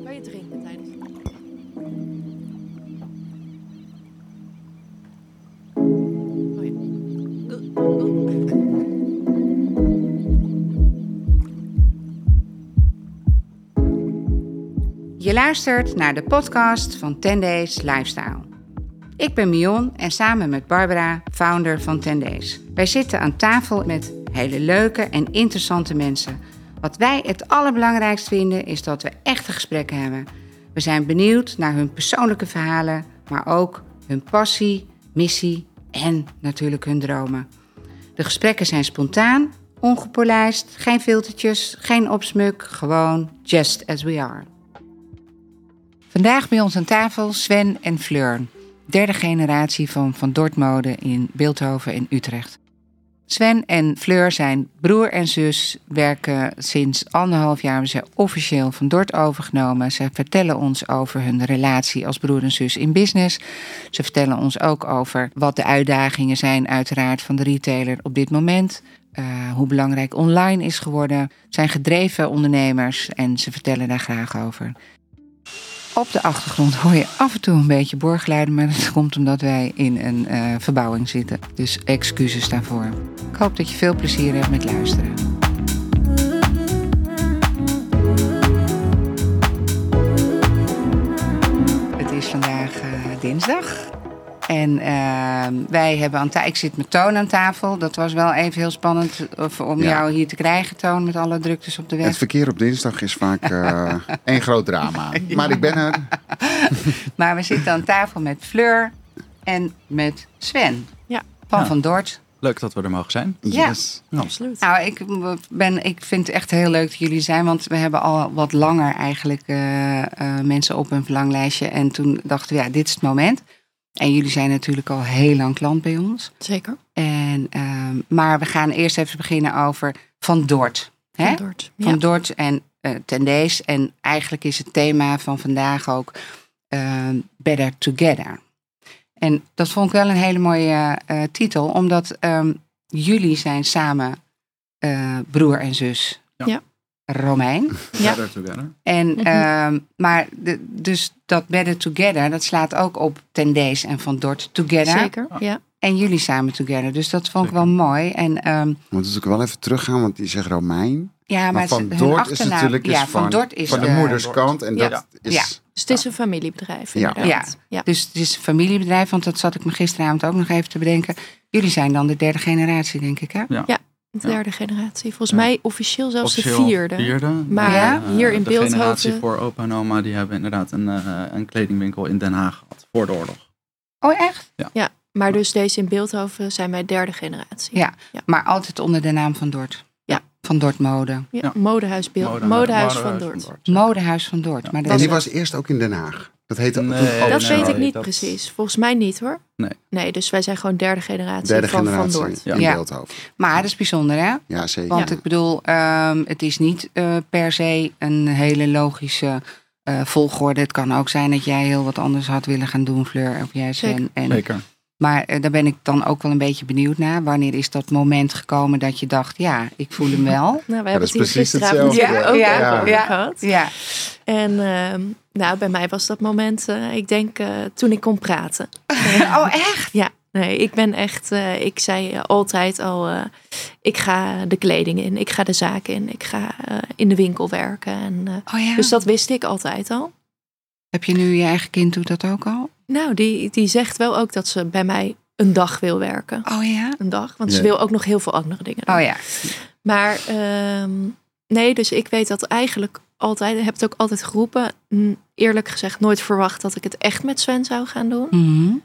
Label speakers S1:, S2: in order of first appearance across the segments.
S1: Kan je drinken tijdens het... Oh ja.
S2: Je luistert naar de podcast van 10 Days Lifestyle. Ik ben Mion en samen met Barbara, founder van 10 Days. Wij zitten aan tafel met hele leuke en interessante mensen. Wat wij het allerbelangrijkst vinden is dat we echte gesprekken hebben. We zijn benieuwd naar hun persoonlijke verhalen, maar ook hun passie, missie en natuurlijk hun dromen. De gesprekken zijn spontaan, ongepolijst, geen filtertjes, geen opsmuk, gewoon just as we are. Vandaag bij ons aan tafel Sven en Fleur, derde generatie van Dort Mode in Bilthoven in Utrecht. Sven en Fleur zijn broer en zus, werken sinds 1,5 jaar, hebben ze officieel van Dort overgenomen. Ze vertellen ons over hun relatie als broer en zus in business. Ze vertellen ons ook over wat de uitdagingen zijn uiteraard van de retailer op dit moment. Hoe belangrijk online is geworden. Ze zijn gedreven ondernemers en ze vertellen daar graag over. Op de achtergrond hoor je af en toe een beetje boorgeluiden, maar dat komt omdat wij in een verbouwing zitten. Dus excuses daarvoor. Ik hoop dat je veel plezier hebt met luisteren. Het is vandaag dinsdag. En wij hebben ik zit met Toon aan tafel. Dat was wel even heel spannend om jou hier te krijgen, Toon, met alle druktes op de weg.
S3: Het verkeer op dinsdag is vaak één groot drama. Ja. Maar ik ben er.
S2: Maar we zitten aan tafel met Fleur en met Sven van Dort.
S4: Leuk dat we er mogen zijn.
S3: Yes.
S1: Ja, absoluut.
S2: Nou, ik vind het echt heel leuk dat jullie zijn. Want we hebben al wat langer eigenlijk mensen op een verlanglijstje. En toen dachten we, dit is het moment. En jullie zijn natuurlijk al heel lang klant bij ons.
S1: Zeker.
S2: Maar we gaan eerst even beginnen over Van Dort. Hè? Van Dort en 10 Days. En eigenlijk is het thema van vandaag ook Better Together. En dat vond ik wel een hele mooie titel. Omdat jullie zijn samen broer en zus.
S1: Ja.
S2: Romein.
S1: Ja.
S4: Better Together.
S2: En, maar dus dat Better Together, dat slaat ook op 10 Days en Van Dort Together.
S1: Zeker, ja.
S2: En jullie samen together. Dus dat vond ik wel mooi. En,
S3: we moeten ook wel even teruggaan, want die zegt Romein.
S2: Ja, maar
S3: Van Dort is natuurlijk
S2: van Dort is
S3: van de moederskant. En dat is...
S2: Ja.
S1: Dus het is een familiebedrijf
S3: Ja.
S1: inderdaad.
S2: Ja. Dus het is een familiebedrijf, want dat zat ik me gisteravond ook nog even te bedenken. Jullie zijn dan de derde generatie, denk ik, hè?
S1: Ja. De derde generatie. Volgens mij officieel zelfs de vierde.
S2: Maar
S1: hier in
S4: de
S1: Bilthoven...
S4: De generatie voor opa en oma, die hebben inderdaad een kledingwinkel in Den Haag gehad. Voor de oorlog.
S2: Oh, echt?
S1: Ja, maar dus deze in Bilthoven zijn wij derde generatie.
S2: Ja, maar altijd onder de naam van Dort.
S1: Ja.
S2: Van Dort Mode.
S1: Ja, Modehuis van Dort.
S2: Modehuis van Dort.
S1: Ja.
S2: Maar
S3: En die was eerst ook in Den Haag. Dat heette
S1: dat weet ik niet precies. Volgens mij niet hoor. Nee, dus wij zijn gewoon derde generatie van Dort.
S3: In Bilthoven.
S2: Maar dat is bijzonder, hè?
S3: Ja, zeker.
S2: Want ik bedoel, het is niet per se een hele logische volgorde. Het kan ook zijn dat jij heel wat anders had willen gaan doen, Fleur, of jij, Sven.
S4: Zeker.
S2: Maar daar ben ik dan ook wel een beetje benieuwd naar. Wanneer is dat moment gekomen dat je dacht, ja, ik voel hem wel?
S1: Nou, we hebben het hier gisteravond over gehad. Ja. En bij mij was dat moment, ik denk, toen ik kon praten.
S2: Oh, echt?
S1: Ja. Nee, ik ben echt, ik zei altijd al, ik ga de kleding in, ik ga de zaak in, ik ga in de winkel werken. En, Dus dat wist ik altijd al.
S2: Heb je nu je eigen kind doet dat ook al?
S1: Nou, die zegt wel ook dat ze bij mij een dag wil werken.
S2: Oh ja?
S1: Een dag, want ze wil ook nog heel veel andere dingen doen.
S2: Oh ja.
S1: Maar nee, dus ik weet dat eigenlijk altijd, heb het ook altijd geroepen. Eerlijk gezegd nooit verwacht dat ik het echt met Sven zou gaan doen.
S2: Mm-hmm.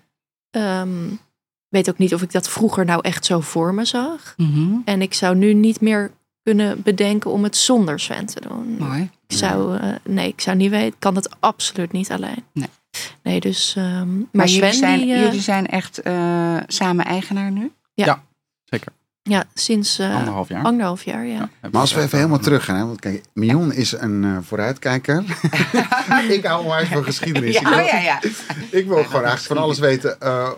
S1: Weet ook niet of ik dat vroeger nou echt zo voor me zag.
S2: Mm-hmm.
S1: En ik zou nu niet meer kunnen bedenken om het zonder Sven te doen.
S2: Mooi.
S1: Ik zou niet weten. Ik kan het absoluut niet alleen. Nee, dus... maar Sven,
S2: jullie zijn echt samen eigenaar nu?
S4: Ja, zeker.
S1: Ja, sinds
S4: 1,5 jaar.
S1: 1,5 jaar, ja.
S3: Maar als we even helemaal terug gaan, want kijk, Mion is een vooruitkijker. Ik hou maar van geschiedenis. Ik wil gewoon eigenlijk van alles weten.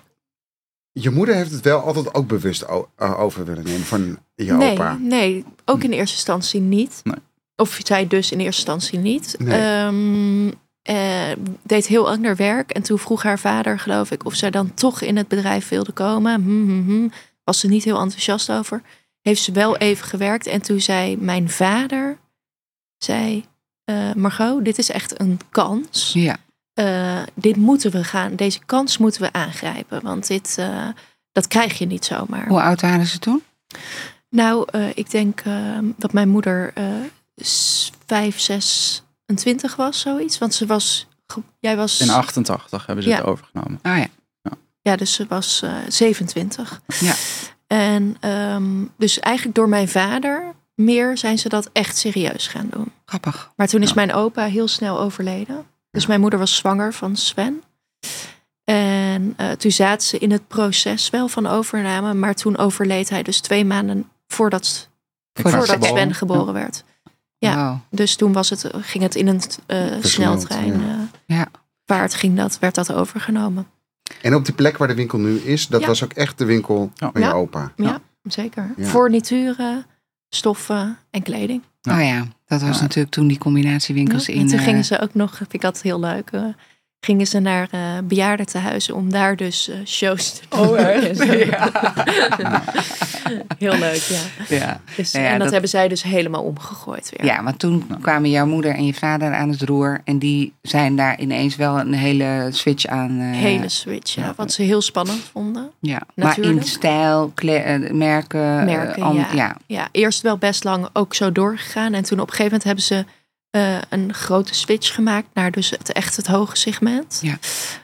S3: Je moeder heeft het wel altijd ook bewust over willen nemen van je opa.
S1: Nee, ook in eerste instantie niet.
S4: Nee.
S1: Of zij dus in eerste instantie niet.
S3: Nee.
S1: Deed heel ander werk. En toen vroeg haar vader, geloof ik, of zij dan toch in het bedrijf wilde komen. Was ze niet heel enthousiast over. Heeft ze wel even gewerkt. En toen zei mijn vader, Margot, dit is echt een kans.
S2: Ja.
S1: Deze kans moeten we aangrijpen. Want dat krijg je niet zomaar.
S2: Hoe oud waren ze toen?
S1: Nou, ik denk dat mijn moeder 5, 26 was, zoiets. Want jij was...
S4: In 88 hebben ze het overgenomen.
S2: Ah ja.
S1: Ja, dus ze was 27.
S2: Ja.
S1: En dus eigenlijk door mijn vader zijn ze dat echt serieus gaan doen.
S2: Grappig.
S1: Maar toen is mijn opa heel snel overleden. Dus mijn moeder was zwanger van Sven. En toen zaten ze in het proces wel van overname. Maar toen overleed hij dus 2 maanden voordat Sven geboren werd. Ja, wow. Dus toen ging het in een sneltrein. Werd dat overgenomen.
S3: En op die plek waar de winkel nu is, dat was ook echt de winkel van je opa?
S1: Ja, zeker. Ja. Fornituren, stoffen en kleding.
S2: Oh ja, dat was natuurlijk toen die combinatiewinkels in.
S1: En toen gingen ze ook nog, vind ik altijd heel leuk, gingen ze naar bejaardentehuizen om daar dus shows te doen.
S2: Oh, echt?
S1: Heel leuk, ja. Dus, en dat hebben zij dus helemaal omgegooid weer.
S2: Ja, want toen kwamen jouw moeder en je vader aan het roer. En die zijn daar ineens wel een hele switch aan.
S1: Hele switch, ja. Wat ze heel spannend vonden.
S2: Ja, maar in stijl, merken.
S1: Ja, eerst wel best lang ook zo doorgegaan. En toen op een gegeven moment hebben ze een grote switch gemaakt naar dus het hoge segment.
S2: Ja.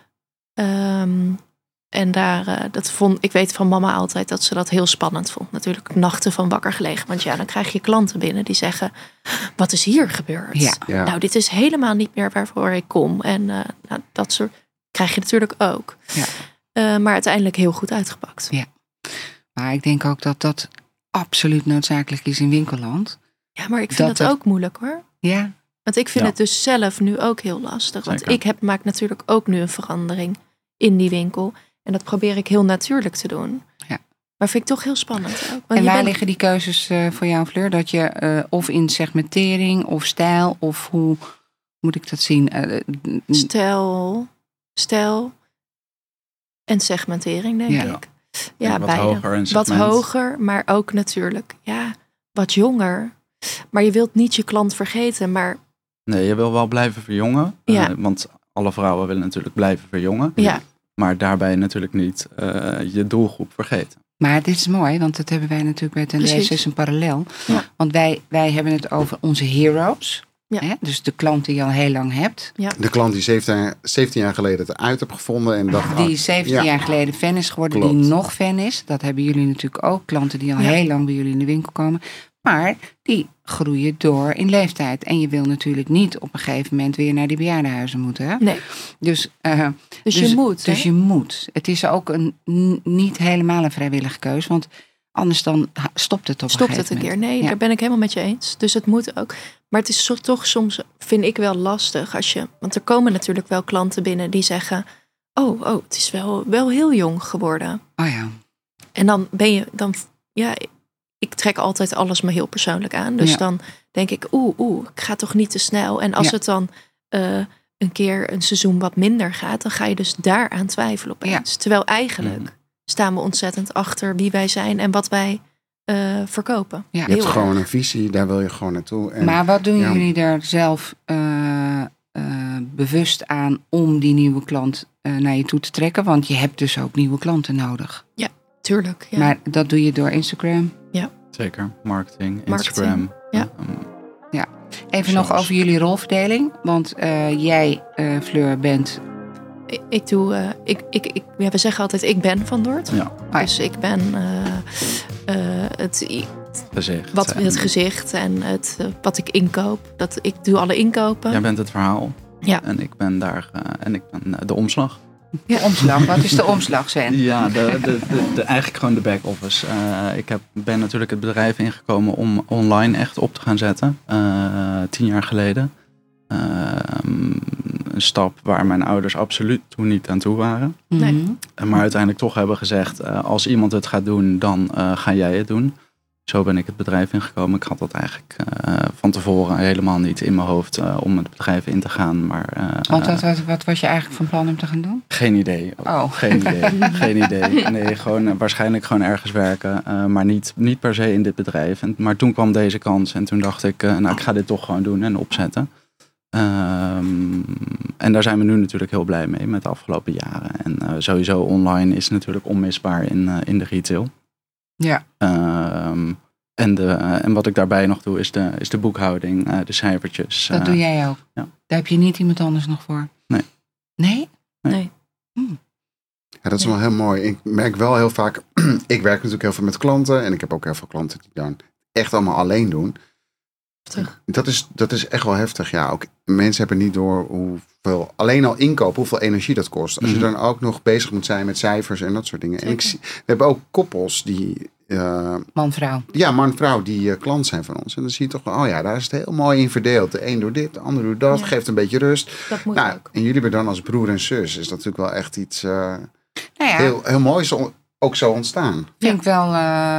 S1: En daar, ik weet van mama altijd dat ze dat heel spannend vond. Natuurlijk nachten van wakker gelegen. Want dan krijg je klanten binnen die zeggen, wat is hier gebeurd?
S3: Ja.
S1: Nou, dit is helemaal niet meer waarvoor ik kom. En dat soort krijg je natuurlijk ook.
S2: Ja.
S1: Maar uiteindelijk heel goed uitgepakt.
S2: Ja. Maar ik denk ook dat dat absoluut noodzakelijk is in winkelland.
S1: Ja, maar ik vind dat ook moeilijk hoor.
S2: Ja.
S1: Want ik vind het dus zelf nu ook heel lastig. Want ik maak natuurlijk ook nu een verandering in die winkel. En dat probeer ik heel natuurlijk te doen. Ja. Maar vind ik toch heel spannend ook. Want
S2: en waar liggen die keuzes voor jou, Fleur? Dat je of in segmentering of stijl of hoe moet ik dat zien?
S1: Stijl en segmentering, denk ik. Ja,
S4: wat
S1: beide.
S4: Hoger in
S1: wat hoger, maar ook natuurlijk wat jonger. Maar je wilt niet je klant vergeten, maar...
S4: Nee, je wil wel blijven verjongen.
S1: Ja.
S4: Want alle vrouwen willen natuurlijk blijven verjongen.
S1: Ja.
S4: Maar daarbij natuurlijk niet je doelgroep vergeten.
S2: Maar dit is mooi, want dat hebben wij natuurlijk bij Tenderes een parallel. Ja. Want wij hebben het over onze heroes. Ja. Hè? Dus de klant die je al heel lang hebt.
S3: Ja. De klant die 17 jaar geleden het uit hebt gevonden. En
S2: die 17 jaar geleden fan is geworden. Klopt. Die nog fan is. Dat hebben jullie natuurlijk ook. Klanten die al heel lang bij jullie in de winkel komen. Maar die groeien door in leeftijd. En je wil natuurlijk niet op een gegeven moment weer naar die bejaardenhuizen moeten. Hè?
S1: Nee.
S2: Dus
S1: je moet.
S2: Dus je moet. Het is ook niet helemaal een vrijwillige keus. Want anders dan stopt het op een gegeven moment.
S1: Stopt het een keer. Nee, daar ben ik helemaal met je eens. Dus het moet ook. Maar het is toch soms, vind ik wel lastig. Want er komen natuurlijk wel klanten binnen die zeggen... Oh, het is wel heel jong geworden.
S2: Oh ja.
S1: En dan ik trek altijd alles me heel persoonlijk aan. Dus dan denk ik, ik ga toch niet te snel. En als het dan een keer een seizoen wat minder gaat... dan ga je dus daaraan twijfelen opeens. Ja. Terwijl eigenlijk staan we ontzettend achter wie wij zijn... en wat wij verkopen.
S3: Ja. Je hebt gewoon een visie, daar wil je gewoon naartoe. En,
S2: maar wat doen jullie daar zelf bewust aan... om die nieuwe klant naar je toe te trekken? Want je hebt dus ook nieuwe klanten nodig.
S1: Ja, tuurlijk. Ja.
S2: Maar dat doe je door Instagram?
S1: Ja.
S4: Zeker, marketing, Instagram.
S1: Ja.
S2: Even nog over jullie rolverdeling. Want jij, Fleur, bent...
S1: Ik doe... we zeggen altijd, ik ben van Dort.
S4: Ja.
S1: Dus ik ben het gezicht en wat ik inkoop. Ik doe alle inkopen.
S4: Jij bent het verhaal.
S1: Ja.
S4: En ik ben de omslag.
S2: Ja, omslag. Wat is de omslag, Sven?
S4: Ja, eigenlijk gewoon de back-office. Ik ben natuurlijk het bedrijf ingekomen om online echt op te gaan zetten. 10 jaar geleden. Een stap waar mijn ouders absoluut toen niet aan toe waren.
S1: Nee.
S4: Maar uiteindelijk toch hebben gezegd, als iemand het gaat doen, dan ga jij het doen. Zo ben ik het bedrijf ingekomen. Ik had dat eigenlijk van tevoren helemaal niet in mijn hoofd om het bedrijf in te gaan. Maar,
S2: wat was je eigenlijk van plan om te gaan doen?
S4: Geen idee. Geen idee. Nee, waarschijnlijk gewoon ergens werken. Maar niet per se in dit bedrijf. Maar toen kwam deze kans. En toen dacht ik, ik ga dit toch gewoon doen en opzetten. En daar zijn we nu natuurlijk heel blij mee met de afgelopen jaren. En sowieso online is natuurlijk onmisbaar in de retail.
S2: Ja.
S4: En wat ik daarbij nog doe is de boekhouding, de cijfertjes.
S2: Dat doe jij ook?
S4: Ja.
S2: Daar heb je niet iemand anders nog voor?
S4: Nee.
S2: Nee?
S1: Nee.
S3: Ja, dat is wel heel mooi. Ik merk wel heel vaak, ik werk natuurlijk heel veel met klanten. En ik heb ook heel veel klanten die dan echt allemaal alleen doen. Dat is echt wel heftig. Ja, ook mensen hebben niet door hoeveel, alleen al inkopen, hoeveel energie dat kost. Als je dan ook nog bezig moet zijn met cijfers en dat soort dingen. En we hebben ook koppels die...
S2: Man-vrouw.
S3: Ja, man-vrouw die klant zijn van ons. En dan zie je toch wel, daar is het heel mooi in verdeeld. De een doet dit, de ander doet dat. Geeft een beetje rust.
S1: Dat moet ook.
S3: En jullie hebben dan als broer en zus. Is dat natuurlijk wel echt iets heel moois ook zo ontstaan.
S2: Vind ik wel...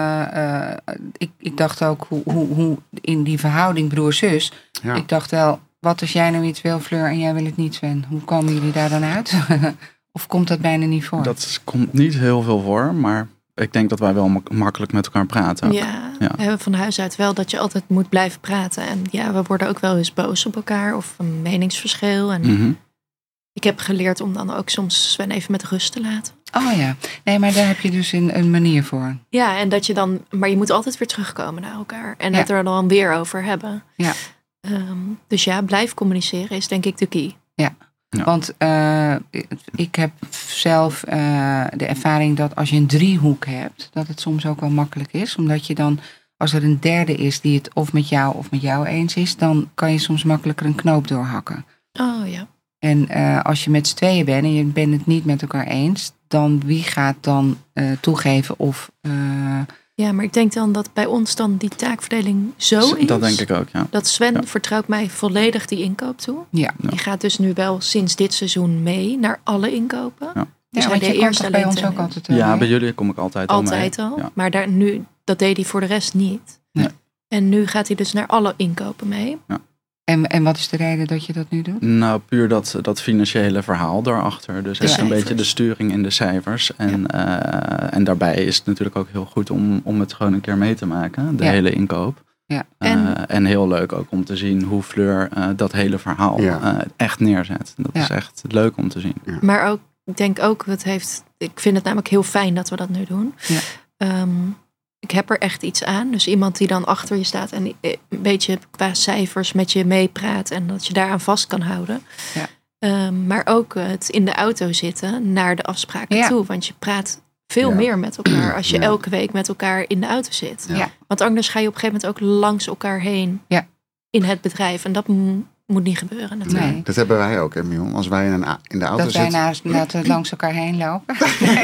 S2: ik dacht ook hoe in die verhouding broer-zus... Ja. Ik dacht wel, wat als jij nou iets wil, Fleur, en jij wil het niet, Sven? Hoe komen jullie daar dan uit? Of komt dat bijna niet voor?
S4: Dat komt niet heel veel voor, maar... Ik denk dat wij wel makkelijk met elkaar praten.
S1: Ja, we hebben van huis uit wel dat je altijd moet blijven praten. En ja, we worden ook wel eens boos op elkaar of een meningsverschil. En ik heb geleerd om dan ook soms Sven even met rust te laten.
S2: Oh ja, nee, maar daar heb je dus een manier voor.
S1: Ja, en dat je dan, maar je moet altijd weer terugkomen naar elkaar. En het er dan weer over hebben.
S2: Ja.
S1: Dus ja, blijf communiceren is denk ik de key.
S2: Ja. Ja. Want ik heb zelf de ervaring dat als je een driehoek hebt, dat het soms ook wel makkelijk is. Omdat je dan, als er een derde is die het of met jou eens is, dan kan je soms makkelijker een knoop doorhakken.
S1: Oh ja.
S2: En als je met z'n tweeën bent en je bent het niet met elkaar eens, dan wie gaat dan toegeven of...
S1: Ja, maar ik denk dan dat bij ons dan die taakverdeling zo is.
S4: Dat denk ik ook, ja.
S1: Dat Sven vertrouwt mij volledig die inkoop toe.
S2: Ja.
S1: Die gaat dus nu wel sinds dit seizoen mee naar alle inkopen.
S4: Ja.
S1: Dus
S2: want je komt bij ons ook altijd
S4: Ja, bij jullie kom ik altijd al mee.
S1: Altijd al.
S4: Ja.
S1: Maar dat deed hij voor de rest niet.
S2: Nee.
S1: En nu gaat hij dus naar alle inkopen mee.
S4: Ja.
S2: En wat is de reden dat je dat nu doet?
S4: Nou, puur dat financiële verhaal daarachter. Dus echt een beetje de sturing in de cijfers. En daarbij is het natuurlijk ook heel goed om het gewoon een keer mee te maken. De hele inkoop.
S2: Ja.
S4: En heel leuk ook om te zien hoe Fleur dat hele verhaal echt neerzet. Dat is echt leuk om te zien.
S3: Ja.
S1: Maar ook, ik denk ook, ik vind het namelijk heel fijn dat we dat nu doen.
S2: Ja.
S1: Ik heb er echt iets aan. Dus iemand die dan achter je staat en een beetje qua cijfers met je meepraat. En dat je daaraan vast kan houden.
S2: Ja.
S1: Maar ook het in de auto zitten naar de afspraken toe. Want je praat veel meer met elkaar als je elke week met elkaar in de auto zit.
S2: Ja.
S1: Want anders ga je op een gegeven moment ook langs elkaar heen in het bedrijf. En dat moet niet gebeuren natuurlijk.
S2: Nee.
S3: Dat hebben wij ook, hè, Mion. Als wij in de auto zitten.
S2: Dat wij langs elkaar heen lopen.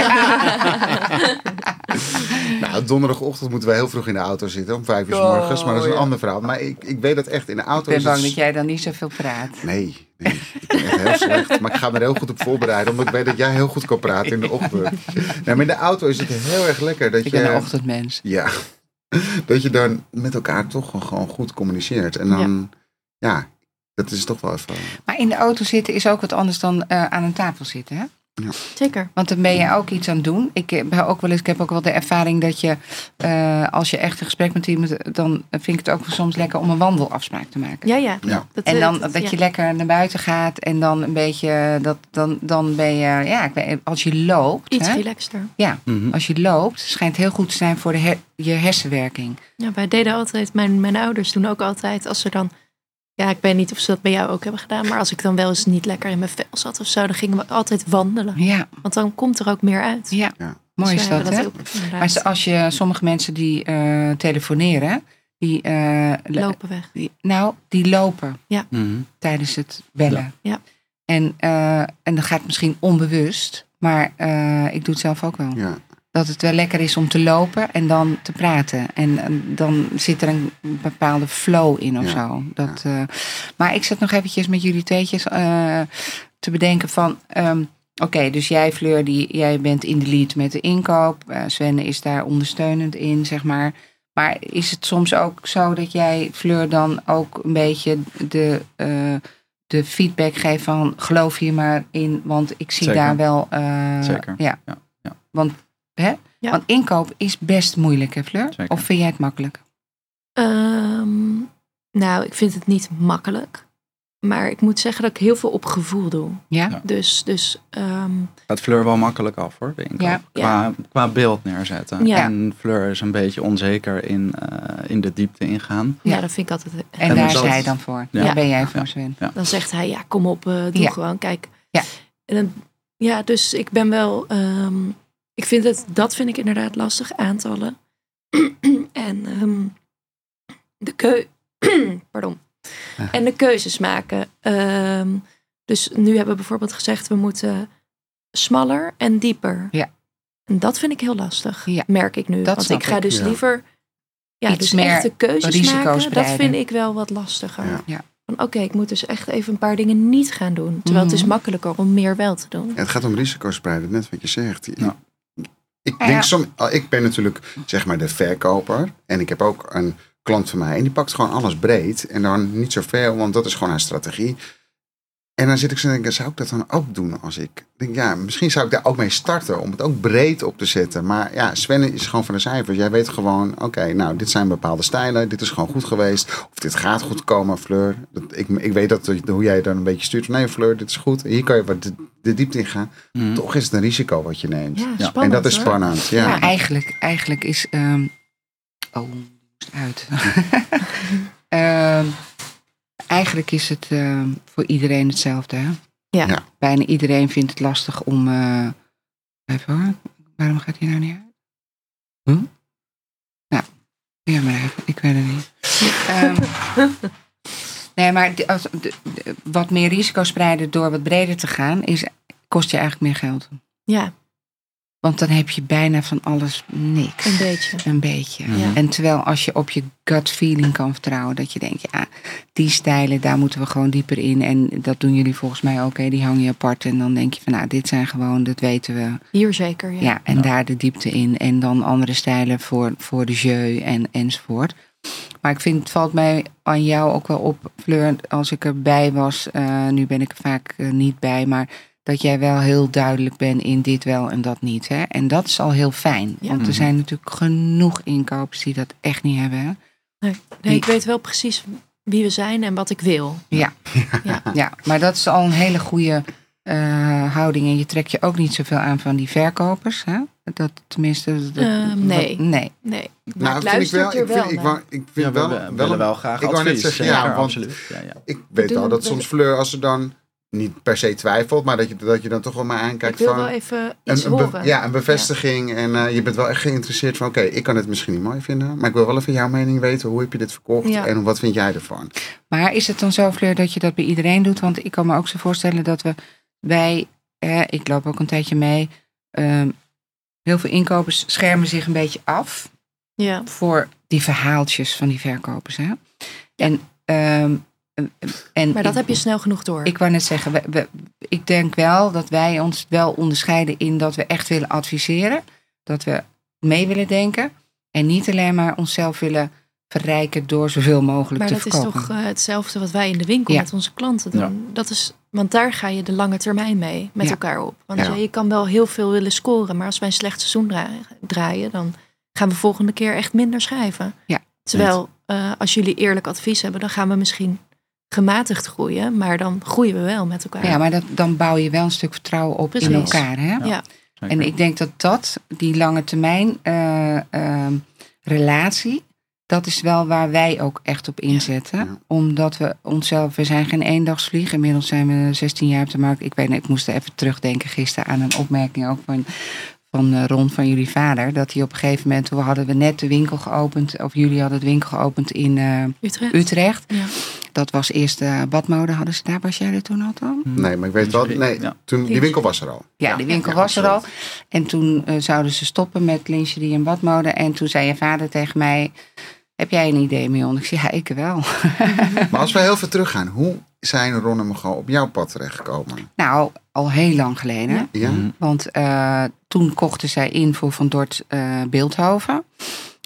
S3: Nou, donderdagochtend moeten we heel vroeg in de auto zitten. Om 5 uur 's morgens. Maar dat is een ander verhaal. Maar ik weet dat echt in de auto.
S2: Ik ben bang dat jij dan niet zoveel praat.
S3: Nee. Ik ben echt heel slecht. Maar ik ga me er heel goed op voorbereiden. Omdat ik weet dat jij heel goed kan praten in de ochtend. Nou, maar in de auto is het heel erg lekker. Dat
S2: ik ben een ochtendmens.
S3: Ja. Dat je dan met elkaar toch gewoon goed communiceert. En dan, dat is toch wel even...
S2: Maar in de auto zitten is ook wat anders dan aan een tafel zitten, hè?
S3: Ja.
S1: Zeker.
S2: Want dan ben je ook iets aan het doen. Ik heb ook wel de ervaring dat je, als je echt een gesprek met iemand, dan vind ik het ook soms lekker om een wandelafspraak te maken.
S1: Ja.
S2: En dan dat je lekker naar buiten gaat en dan een beetje, dan ben je, als je loopt.
S1: Iets relaxter.
S2: Ja, als je loopt, schijnt heel goed te zijn voor je hersenwerking.
S1: Ja, wij deden altijd, mijn ouders doen ook altijd, als ze dan... Ja, ik weet niet of ze dat bij jou ook hebben gedaan. Maar als ik dan wel eens niet lekker in mijn vel zat of zo, dan gingen we altijd wandelen.
S2: Ja.
S1: Want dan komt er ook meer uit.
S2: Ja, mooi is dat, hè? Maar als je sommige mensen die telefoneren, die
S1: lopen weg.
S2: Die lopen tijdens het bellen.
S1: Ja.
S2: En dat gaat misschien onbewust, maar ik doe het zelf ook wel.
S3: Ja.
S2: Dat het wel lekker is om te lopen en dan te praten. En dan zit er een bepaalde flow in of zo. Maar ik zat nog eventjes met jullie tweetjes te bedenken van... Oké, dus jij, Fleur, jij bent in de lead met de inkoop. Sven is daar ondersteunend in, zeg maar. Maar is het soms ook zo dat jij, Fleur, dan ook een beetje de feedback geeft van geloof hier maar in, want ik zie
S4: Zeker.
S2: daar wel...
S4: Zeker.
S2: Ja.
S4: Ja.
S2: Want, want inkoop is best moeilijk, hè Fleur?
S4: Zeker.
S2: Of vind jij het makkelijk?
S1: Nou, ik vind het niet makkelijk. Maar ik moet zeggen dat ik heel veel op gevoel doe.
S2: Ja?
S1: Dus
S4: Gaat Fleur wel makkelijk af hoor, de inkoop. Qua beeld neerzetten.
S1: Ja.
S4: En Fleur is een beetje onzeker in de diepte ingaan.
S1: ja, dat vind ik altijd...
S2: En daar is hij dan voor.
S4: Ja.
S2: Daar ben jij voor, Sven.
S4: Ja.
S1: Dan zegt hij, ja, kom op, doe gewoon, kijk.
S2: Ja.
S1: En dan, dus ik ben wel... dat vind ik inderdaad lastig, aantallen. En pardon.
S3: Ja.
S1: En de keuzes maken. Dus nu hebben we bijvoorbeeld gezegd, we moeten smaller en dieper.
S2: Ja.
S1: En dat vind ik heel lastig,
S2: Ja.
S1: merk ik nu.
S2: Dat
S1: Want
S2: snap
S1: ik ga
S2: ik.
S1: dus
S3: Ja.
S1: liever
S2: Iets
S1: dus
S2: meer
S1: echte keuzes
S2: risico's
S1: maken. Dat
S2: spreiden.
S1: vind ik wel wat lastiger.
S3: Ja.
S2: Ja.
S1: Van oké, ik moet dus echt even een paar dingen niet gaan doen. Terwijl het is makkelijker om meer wel te doen.
S3: Ja, het gaat om risicospreiden, net wat je zegt.
S4: Ja.
S3: Ik ben natuurlijk zeg maar de verkoper. En ik heb ook een klant van mij. En die pakt gewoon alles breed. En dan niet zoveel, want dat is gewoon haar strategie. En dan zit ik zo te denken, zou ik dat dan ook doen als ik... denk, ja, misschien zou ik daar ook mee starten. Om het ook breed op te zetten. Maar ja, Sven is gewoon van de cijfers. Jij weet gewoon, oké, nou, dit zijn bepaalde stijlen. Dit is gewoon goed geweest. Of dit gaat goed komen, Fleur. Ik weet hoe jij dan een beetje stuurt. Nee, Fleur, dit is goed. Hier kan je wat de diepte in gaan. Toch is het een risico wat je neemt.
S1: Ja, spannend,
S3: en dat is
S1: hoor.
S3: spannend. Ja.
S2: Maar eigenlijk is... moest uit. Eigenlijk is het voor iedereen hetzelfde. Hè?
S1: Ja.
S3: Ja.
S2: Bijna iedereen vindt het lastig om... even hoor. Waarom gaat hij nou niet uit? Nou, ja maar even. Ik weet het niet. Nee, maar wat meer risico spreiden door wat breder te gaan... kost je eigenlijk meer geld.
S1: Ja,
S2: Want dan heb je bijna van alles niks.
S1: een beetje.
S2: Een beetje.
S1: Ja.
S2: En terwijl als je op je gut feeling kan vertrouwen. Dat je denkt, ja, die stijlen, daar moeten we gewoon dieper in. En dat doen jullie volgens mij ook. Die hang je apart. En dan denk je van, nou, dit zijn gewoon, dat weten we.
S1: Hier zeker, ja.
S2: Ja, en daar de diepte in. En dan andere stijlen voor de jeu enzovoort. Maar ik vind, het valt mij aan jou ook wel op, Fleur. Als ik erbij was, nu ben ik er vaak niet bij. Maar dat jij wel heel duidelijk bent in dit wel en dat niet. Hè? En dat is al heel fijn.
S1: Ja.
S2: Want er zijn natuurlijk genoeg inkopers die dat echt niet hebben. Hè?
S1: Nee, ik weet wel precies wie we zijn en wat ik wil.
S2: Ja.
S1: Ja.
S2: Ja, maar dat is al een hele goede houding. En je trekt je ook niet zoveel aan van die verkopers. Hè? Dat tenminste...
S1: Nee.
S2: Nee.
S1: Nee. Maar
S3: Nou,
S1: ik
S3: vind ik
S1: luister
S3: wel.
S1: er wel naar.
S3: Ik vind
S4: we willen wel graag
S3: ik wou net
S4: advies.
S3: zeggen,
S4: Zeker,
S3: ja, want
S4: absoluut. Ja.
S3: ik weet
S1: doen
S3: wel dat
S1: het
S3: soms Fleur, als ze dan niet per se twijfelt, maar dat je dan toch wel maar
S1: Ik
S3: aankijkt
S1: wil
S3: van
S1: wel even iets
S3: een
S1: horen.
S3: een bevestiging. En je bent wel echt geïnteresseerd van, oké, ik kan het misschien niet mooi vinden, maar ik wil wel even jouw mening weten. Hoe heb je dit verkocht
S1: Ja.
S3: en wat vind jij ervan?
S2: Maar is het dan zo, Fleur, dat je dat bij iedereen doet? Want ik kan me ook zo voorstellen dat ik loop ook een tijdje mee, heel veel inkopers schermen zich een beetje af
S1: Ja.
S2: voor die verhaaltjes van die verkopers. Hè?
S1: Maar dat heb je snel genoeg door.
S2: Ik wou net zeggen, ik denk wel dat wij ons wel onderscheiden in dat we echt willen adviseren. Dat we mee willen denken. En niet alleen maar onszelf willen verrijken door zoveel mogelijk
S1: maar
S2: te
S1: dat
S2: verkopen.
S1: is toch hetzelfde wat wij in de winkel
S2: Ja.
S1: met onze klanten doen.
S4: Ja.
S1: Dat is, want daar ga je de lange termijn mee met
S2: Ja.
S1: elkaar op. Want
S3: Ja.
S1: je kan wel heel veel willen scoren. Maar als wij een slecht seizoen draaien, dan gaan we volgende keer echt minder schrijven.
S2: Ja.
S1: Terwijl als jullie eerlijk advies hebben, dan gaan we misschien gematigd groeien. Maar dan groeien we wel met elkaar.
S2: Ja, maar dan bouw je wel een stuk vertrouwen op in
S1: Precies.
S2: elkaar. Hè?
S1: Ja.
S2: En ik denk dat die lange termijn relatie, dat is wel waar wij ook echt op inzetten.
S3: Ja.
S2: Omdat we zijn geen eendagsvlieg. Inmiddels zijn we 16 jaar op de markt. Ik moest even terugdenken gisteren aan een opmerking ook van Ron, van jullie vader. Dat hij op een gegeven moment, toen hadden we net de winkel geopend, of jullie hadden de winkel geopend in Utrecht.
S1: Ja.
S2: Dat was eerst badmode, hadden ze daar. Was jij er toen al dan?
S3: Nee, maar ik weet wel,
S4: Ja.
S3: toen die winkel was er al.
S2: Ja, die winkel was er al. En toen zouden ze stoppen met lingerie en badmode. En toen zei je vader tegen mij, heb jij een idee, Mion? Ik zei, ja, ik wel.
S3: Maar als we heel ver teruggaan, hoe zijn Ron en Margot op jouw pad terechtgekomen?
S2: Nou, al heel lang geleden.
S1: Ja.
S3: Ja?
S2: Want toen kochten zij in voor Van Dort Beeldhoven.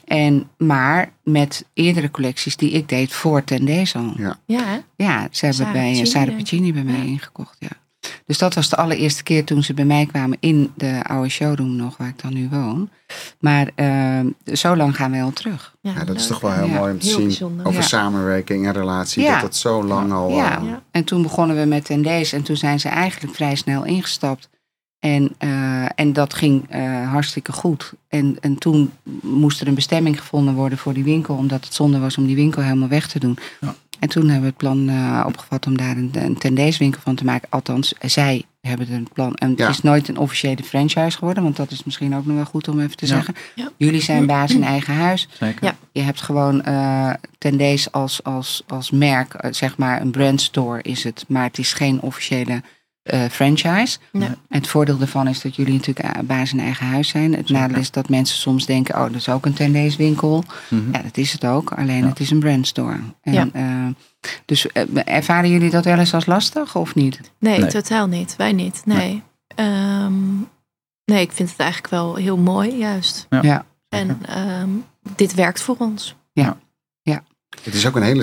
S2: Maar met eerdere collecties die ik deed voor Tendees al. Ja, ze hebben bij Sarah Pacini bij mij ingekocht. Ja. Dus dat was de allereerste keer toen ze bij mij kwamen in de oude showroom nog, waar ik dan nu woon. Maar zo lang gaan wij al terug.
S3: Ja, dat is toch wel heel mooi om te zien bijzonder. Over samenwerking en relatie. Dat het zo lang al...
S2: Ja. En toen begonnen we met Tendees en toen zijn ze eigenlijk vrij snel ingestapt. En dat ging hartstikke goed. En toen moest er een bestemming gevonden worden voor die winkel. Omdat het zonde was om die winkel helemaal weg te doen. Ja. En toen hebben we het plan opgevat om daar een Tendees winkel van te maken. Althans, zij hebben het plan. En het is nooit een officiële franchise geworden. Want dat is misschien ook nog wel goed om even te zeggen. Ja. Jullie zijn baas in eigen huis.
S4: Zeker. Ja.
S2: Je hebt gewoon Tendees als merk. Zeg maar een brandstore is het. Maar het is geen officiële... franchise. Nee. En het voordeel daarvan is dat jullie natuurlijk baas in eigen huis zijn. Het nadeel is dat mensen soms denken, dat is ook een Tendees winkel. Mm-hmm. Ja, dat is het ook. Alleen het is een brandstore. Dus ervaren jullie dat wel eens als lastig of niet?
S1: Nee, totaal niet. Wij niet. Nee. Nee, ik vind het eigenlijk wel heel mooi, juist. Ja. En dit werkt voor ons.
S2: Ja.
S3: Het is ook een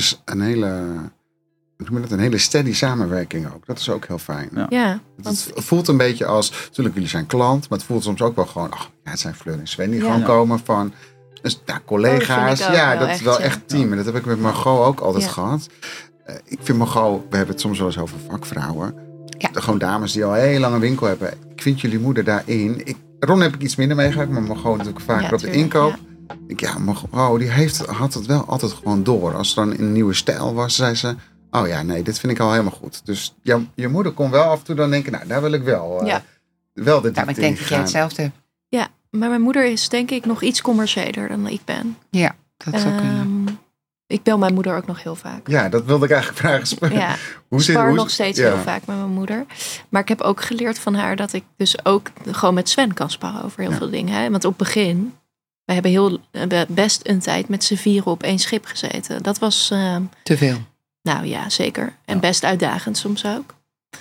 S3: hele steady samenwerking ook. Dat is ook heel fijn.
S1: Ja.
S3: Het voelt een beetje als... Natuurlijk, jullie zijn klant. Maar het voelt soms ook wel gewoon... het zijn Fleur en Sven die gewoon komen van... Dus, collega's. Dat is wel echt team. En dat heb ik met Margot ook altijd gehad. Ik vind Margot... We hebben het soms wel eens over vakvrouwen. Ja. Gewoon dames die al heel lang een winkel hebben. Ik vind jullie moeder daarin... Ron heb ik iets minder meegemaakt. Maar Margot natuurlijk vaker op de inkoop. Margot, die had het wel altijd gewoon door. Als er dan een nieuwe stijl was, zei ze... dit vind ik al helemaal goed. Dus je moeder kon wel af en toe dan denken... daar wil ik wel de diepte in gaan.
S2: Maar ik denk dat jij hetzelfde hebt.
S1: Ja, maar mijn moeder is denk ik nog iets commerciëler dan ik ben.
S2: Ja, dat zou kunnen.
S1: Ik bel mijn moeder ook nog heel vaak.
S3: Ja, dat wilde ik eigenlijk vragen.
S1: Ja, ik spar nog steeds heel vaak met mijn moeder. Maar ik heb ook geleerd van haar... dat ik dus ook gewoon met Sven kan sparren over heel veel dingen. Hè? Want op het begin... We hebben best een tijd met z'n vieren op één schip gezeten. Dat was...
S2: te veel.
S1: Nou ja, zeker. En best uitdagend soms ook.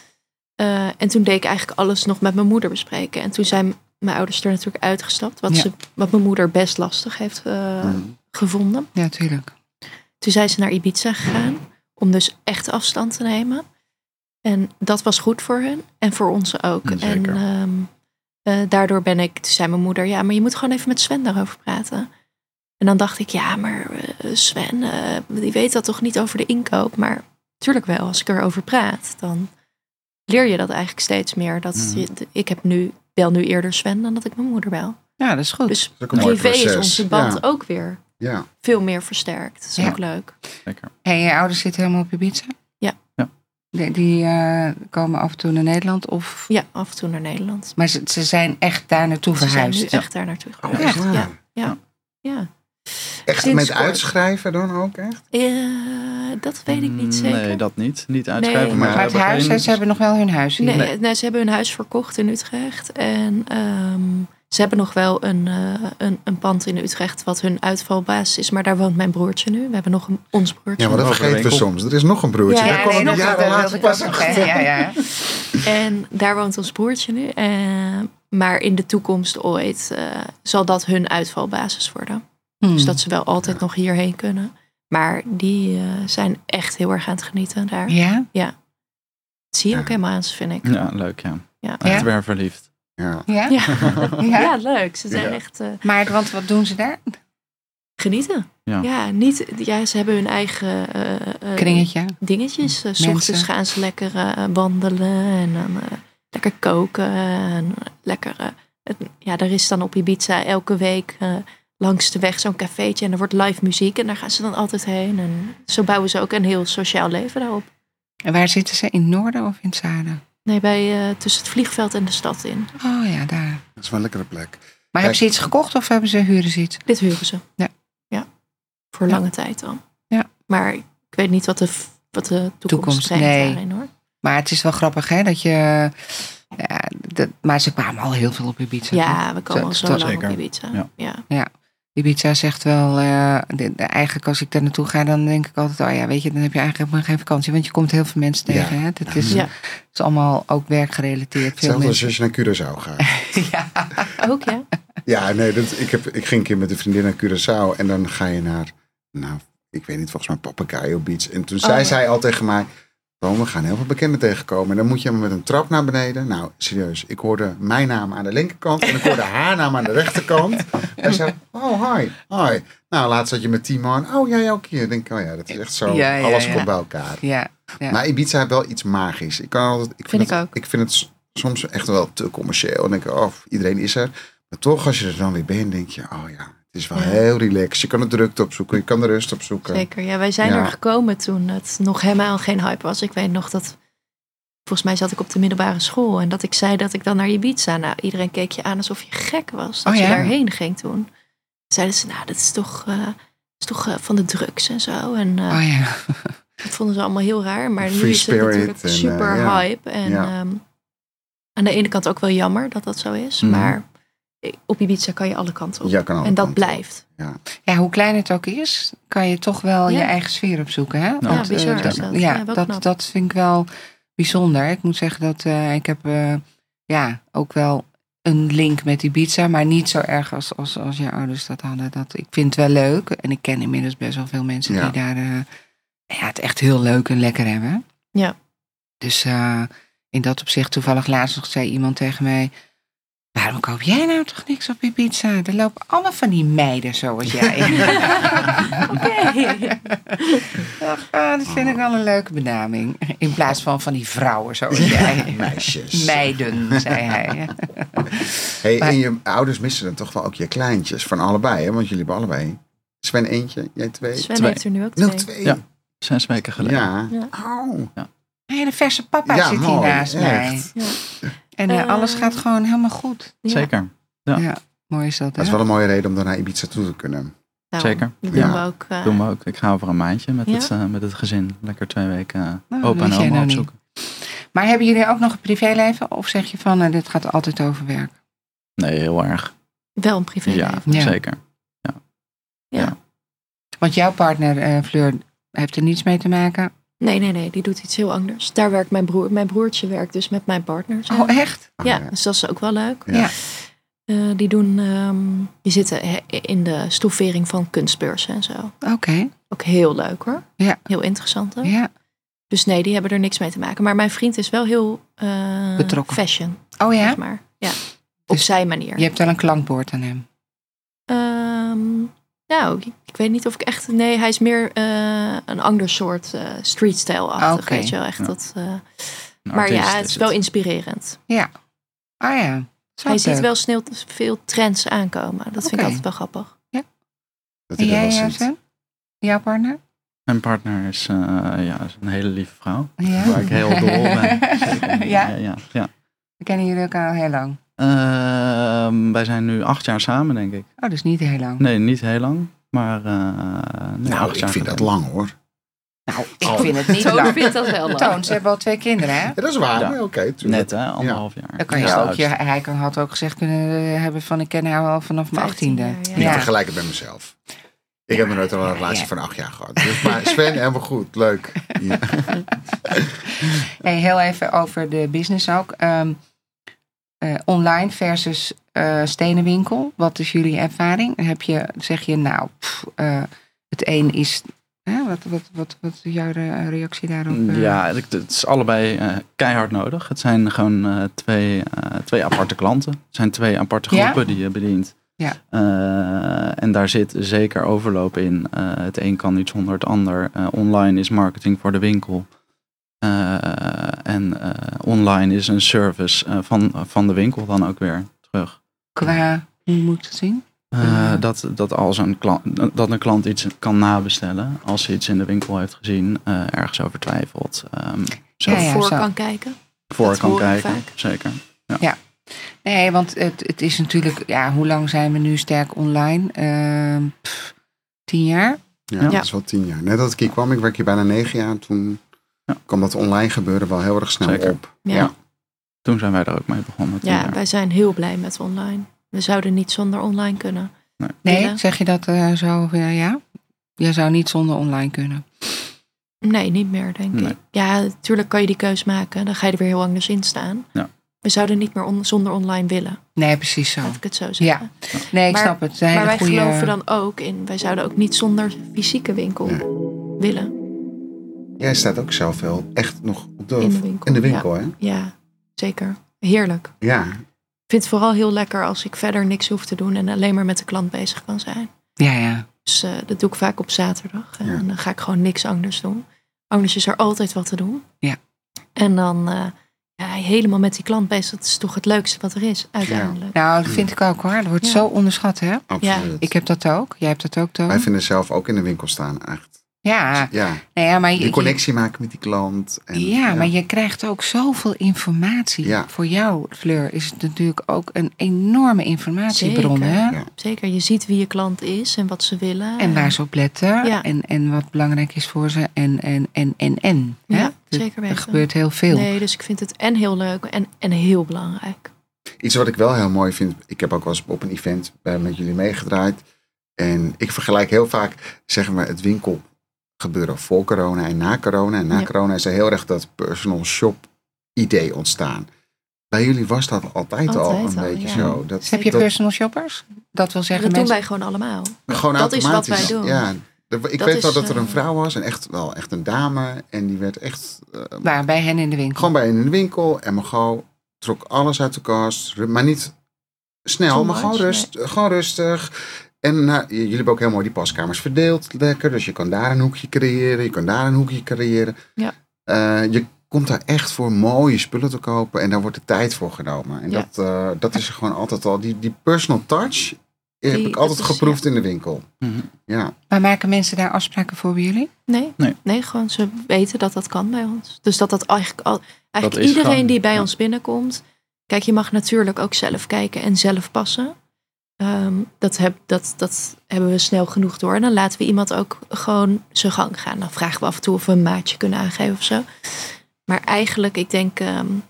S1: En toen deed ik eigenlijk alles nog met mijn moeder bespreken. En toen zijn mijn ouders er natuurlijk uitgestapt. Wat mijn moeder best lastig heeft gevonden.
S2: Ja, tuurlijk.
S1: Toen zijn ze naar Ibiza gegaan. Om dus echt afstand te nemen. En dat was goed voor hun. En voor ons ook.
S4: Zeker.
S1: En daardoor toen zei mijn moeder... Ja, maar je moet gewoon even met Sven daarover praten. En dan dacht ik, maar Sven, die weet dat toch niet over de inkoop. Maar natuurlijk wel, als ik erover praat, dan leer je dat eigenlijk steeds meer. Ik bel nu eerder Sven dan dat ik mijn moeder bel.
S2: Ja, dat is goed.
S1: Dus privé is onze band ook weer veel meer versterkt. Dat is ook leuk.
S4: Zeker.
S2: En je ouders zitten helemaal op Ibiza?
S1: Ja.
S2: Die komen af en toe naar Nederland? Of?
S1: Ja, af en toe naar Nederland.
S2: Maar ze zijn echt daar naartoe verhuisd?
S1: Ze zijn nu echt daar naartoe verhuisd. Ja.
S3: Echt
S1: sinds
S3: met uitschrijven dan ook echt?
S1: Dat weet ik niet zeker.
S4: Nee, dat niet. Niet uitschrijven.
S2: Nee. Maar het huis, ze hebben nog wel hun huis hier.
S1: Nee, ze hebben hun huis verkocht in Utrecht. En ze hebben nog wel een pand in Utrecht wat hun uitvalbasis is. Maar daar woont mijn broertje nu. We hebben nog ons broertje.
S3: Ja, maar dat vergeten we soms. Er is nog een broertje.
S1: Ja,
S3: daar nog jaren later pas achter.
S2: Ja.
S1: En daar woont ons broertje nu. Maar in de toekomst ooit zal dat hun uitvalbasis worden. Dus dat ze wel altijd nog hierheen kunnen. Maar die zijn echt heel erg aan het genieten daar.
S2: Ja?
S1: Ja. Dat zie je ook helemaal aan ze, vind ik.
S4: Ja, leuk, Echt weer verliefd.
S1: Ja, leuk. Ze zijn echt...
S2: Maar want wat doen ze daar?
S1: Genieten. Ze hebben hun eigen
S2: kringetje.
S1: Dingetjes. 's ochtends gaan ze lekker wandelen en dan lekker koken. En lekker... er is dan op Ibiza elke week... langs de weg zo'n cafeetje en er wordt live muziek en daar gaan ze dan altijd heen. En zo bouwen ze ook een heel sociaal leven daarop.
S2: En waar zitten ze? In het noorden of in het zuiden?
S1: Nee, tussen het vliegveld en de stad in.
S2: Oh ja, daar.
S3: Dat is wel een lekkere plek.
S2: Maar hebben ze iets gekocht of huren ze iets?
S1: Dit huren ze. Ja. Voor lange tijd dan. Ja. Maar ik weet niet wat de toekomst brengt daarin, hoor.
S2: Maar het is wel grappig, hè, dat je... maar ze kwamen al heel veel op Ibiza.
S1: Ja, we komen al zo lang op Ibiza.
S2: Ja. Ibiza zegt wel, eigenlijk als ik daar naartoe ga, dan denk ik altijd, weet je, dan heb je eigenlijk helemaal geen vakantie, want je komt heel veel mensen tegen. Hè? Het is allemaal ook werkgerelateerd.
S3: Hetzelfde als je naar Curaçao gaat.
S1: Ook, ja.
S3: Ja, nee, ik ging een keer met een vriendin naar Curaçao. En dan ga je naar, ik weet niet, volgens mij Papagayo Beach. En toen zei zij al tegen mij, we gaan heel veel bekenden tegenkomen. En dan moet je met een trap naar beneden. Nou, serieus. Ik hoorde mijn naam aan de linkerkant. En ik hoorde haar naam aan de rechterkant. En zei, hi. Nou, laatst zat je met 10 man. Oh, jij ook hier. Denk ik, dat is echt zo. Alles komt bij elkaar.
S2: Ja.
S3: Maar Ibiza heeft wel iets magisch. Ik vind het soms echt wel te commercieel. En denk ik, iedereen is er. Maar toch, als je er dan weer bent, denk je, het is wel heel relaxed. Je kan de drukte opzoeken, je kan de rust opzoeken.
S1: Zeker, ja. Wij zijn er gekomen toen het nog helemaal geen hype was. Ik weet nog dat, volgens mij zat ik op de middelbare school. En dat ik zei dat ik dan naar Ibiza. Nou, iedereen keek je aan alsof je gek was. Dat je daarheen ging toen. Zeiden ze, dat is toch van de drugs en zo. En dat vonden ze allemaal heel raar. Maar nu is het natuurlijk super hype. En aan de ene kant ook wel jammer dat dat zo is. Maar op Ibiza kan je alle kanten op. En dat blijft.
S2: Ja, hoe klein het ook is, kan je toch wel je eigen sfeer opzoeken. Hè?
S1: Ja, bizar is dat.
S2: Dat vind ik wel bijzonder. Ik moet zeggen dat ik heb ook wel een link met Ibiza, maar niet zo erg als je ouders dat hadden. Ik vind het wel leuk. En ik ken inmiddels best wel veel mensen die daar het echt heel leuk en lekker hebben.
S1: Ja.
S2: Dus in dat opzicht, toevallig laatst nog zei iemand tegen mij, waarom koop jij nou toch niks op Ibiza? Er lopen allemaal van die meiden zoals jij. Oké. Dat vind ik wel een leuke benaming. In plaats van die vrouwen zoals jij.
S3: Meisjes.
S2: Meiden, zei hij.
S3: En je ouders missen dan toch wel ook je kleintjes van allebei, hè? Want jullie hebben allebei. Sven eentje, jij 2.
S1: Sven heeft er nu ook 2.
S3: Nog 2?
S4: Ja, 6 weken geleden.
S3: Ja.
S2: Een hele verse papa zit hier naast mij. Ja. En alles gaat gewoon helemaal goed.
S4: Zeker.
S2: Ja, mooi is dat.
S3: Dat is wel een mooie reden om dan naar Ibiza toe te kunnen.
S1: Nou,
S4: zeker.
S1: Dat doen we ook.
S4: Ik ga over een maandje met het gezin. Lekker 2 weken opa en oma opzoeken.
S2: Maar hebben jullie ook nog een privéleven? Of zeg je van, dit gaat altijd over werk?
S4: Nee, heel erg.
S1: Wel een privéleven.
S4: Ja, zeker.
S1: Ja.
S2: Want jouw partner, Fleur, heeft er niets mee te maken?
S1: Nee, die doet iets heel anders. Daar werkt mijn broer. Mijn broertje werkt dus met mijn partner. Zo.
S2: Oh, echt?
S1: Ja, dus dat is ook wel leuk.
S2: Ja.
S1: Die zitten in de stoffering van kunstbeurzen en zo.
S2: Oké.
S1: Ook heel leuk hoor.
S2: Ja.
S1: Heel interessant ook.
S2: Ja.
S1: Dus nee, die hebben er niks mee te maken. Maar mijn vriend is wel heel
S2: betrokken.
S1: Fashion.
S2: Oh ja?
S1: Zeg maar. Ja. Op
S2: Dus
S1: zijn manier.
S2: Je hebt wel een klankbord aan hem?
S1: Nou, ik weet niet of ik echt... Nee, hij is meer een ander soort streetstyle-achtig.
S2: Okay.
S1: Weet je wel, echt dat...
S4: Maar
S1: het is wel inspirerend.
S2: Ja. Ja.
S1: Hij ziet wel snel veel trends aankomen. Dat vind ik altijd wel grappig.
S2: Ja.
S3: Dat
S2: en jij, Sven? Jouw partner?
S4: Mijn partner is een hele lieve vrouw.
S2: Ja.
S4: Waar ik heel dol op ben.
S2: Ja?
S4: Ja.
S2: Kennen jullie elkaar al heel lang?
S4: Wij zijn nu 8 jaar samen, denk ik.
S2: Oh, dus niet heel lang.
S4: Nee, niet heel lang. Maar 8 jaar
S3: ik vind dat lang hoor.
S2: Nou, ik vind het niet lang.
S1: Toon vindt dat wel lang.
S2: Toon, ze hebben al 2 kinderen, hè?
S3: Ja, dat is waar.
S4: Ja.
S3: Nee, oké,
S4: net, hè? 1,5 jaar.
S2: Dan kan je ook, hij had ook gezegd kunnen hebben van, ik ken haar al vanaf mijn 18e.
S3: Ik vergelijk het met mezelf. Ik heb nog nooit al een relatie van 8 jaar gehad. Dus, maar Sven, helemaal goed. Leuk. Ja.
S2: Hey, heel even over de business ook. Online versus stenenwinkel. Wat is jullie ervaring? Zeg je het een is... Wat is jouw reactie daarop?
S4: Ja, het is allebei keihard nodig. Het zijn gewoon 2 aparte klanten. Het zijn 2 aparte groepen die je bedient.
S2: Ja.
S4: En daar zit zeker overloop in. Het een kan niet zonder het ander. Online is marketing voor de winkel. En online is een service van de winkel dan ook weer terug.
S2: Qua, hoe moet het zien?
S4: Dat als een klant iets kan nabestellen als ze iets in de winkel heeft gezien, ergens over twijfelt.
S1: Kan kijken.
S4: Voor kan kijken, vaak. Zeker.
S2: Ja. Nee, want het is natuurlijk, hoe lang zijn we nu sterk online? 10 jaar?
S3: Ja, dat is wel 10 jaar. Net dat ik hier kwam, ik werk hier bijna 9 jaar. Toen kwam dat online gebeuren wel heel erg snel op.
S1: Ja.
S4: Toen zijn wij er ook mee begonnen.
S1: Ja, wij zijn heel blij met online. We zouden niet zonder online kunnen.
S2: Nee, zeg je dat zo? Ja? Je zou niet zonder online kunnen?
S1: Nee, niet meer, denk ik. Ja, natuurlijk kan je die keus maken. Dan ga je er weer heel anders in staan.
S4: Ja.
S1: we zouden niet meer zonder online willen.
S2: Nee, precies zo.
S1: Laat ik het zo zeggen.
S2: Ja. Nee, ik snap het.
S1: Maar wij geloven dan ook in, wij zouden ook niet zonder fysieke winkel willen.
S3: Jij staat ook zelf wel echt nog
S1: in de
S3: winkel, hè?
S1: Ja, zeker. Heerlijk.
S3: Ja.
S1: Ik vind het vooral heel lekker als ik verder niks hoef te doen en alleen maar met de klant bezig kan zijn.
S2: Ja.
S1: Dus dat doe ik vaak op zaterdag. En dan ga ik gewoon niks anders doen. Anders is er altijd wat te doen.
S2: Ja.
S1: En dan helemaal met die klant bezig. Dat is toch het leukste wat er is, uiteindelijk.
S2: Ja. Nou, dat vind ik ook hoor. Dat wordt zo onderschat, hè?
S3: Absoluut.
S2: Ik heb dat ook. Jij hebt dat ook, Toon?
S3: Wij vinden zelf ook in de winkel staan, echt.
S2: Ja. Maar
S3: die connectie maken met die klant.
S2: En, maar je krijgt ook zoveel informatie. Ja. Voor jou, Fleur, is het natuurlijk ook een enorme informatiebron.
S1: Zeker,
S2: hè?
S1: Ja. Zeker. Je ziet wie je klant is en wat ze willen.
S2: En waar ze op letten.
S1: Ja.
S2: En wat belangrijk is voor ze. En.
S1: Ja, zeker weten.
S2: Er gebeurt heel veel.
S1: Nee, dus ik vind het heel leuk en heel belangrijk.
S3: Iets wat ik wel heel mooi vind. Ik heb ook wel eens op een event met jullie meegedraaid. En ik vergelijk heel vaak, zeg maar, het winkel gebeuren voor corona en na corona. En na corona is er heel erg dat personal shop idee ontstaan. Bij jullie was dat altijd al een beetje zo.
S2: Heb je personal shoppers? Dat wil zeggen,
S1: dat doen wij gewoon allemaal.
S3: Gewoon
S1: dat is wat wij doen.
S3: Ja, ik weet wel dat er een vrouw was en echt een dame. En die werd echt...
S2: waar, bij hen in de winkel?
S3: Gewoon bij hen in de winkel. En Margot trok alles uit de kast. Maar niet snel, maar gewoon rustig. En jullie hebben ook heel mooi die paskamers verdeeld. Lekker. Dus je kan daar een hoekje creëren. Je kan daar een hoekje creëren.
S1: Ja.
S3: Je komt daar echt voor mooie spullen te kopen. En daar wordt de tijd voor genomen. En dat is er gewoon altijd al. Die personal touch heb ik altijd geproefd in de winkel.
S4: Mm-hmm.
S3: Ja.
S2: Maar maken mensen daar afspraken voor bij jullie?
S1: Nee, gewoon ze weten dat kan bij ons. Dus dat eigenlijk
S4: dat
S1: iedereen
S4: gewoon,
S1: die bij ons binnenkomt. Kijk, je mag natuurlijk ook zelf kijken en zelf passen. Dat hebben we snel genoeg door. En dan laten we iemand ook gewoon zijn gang gaan. Dan vragen we af en toe of we een maatje kunnen aangeven of zo. Maar eigenlijk, ik denk 95%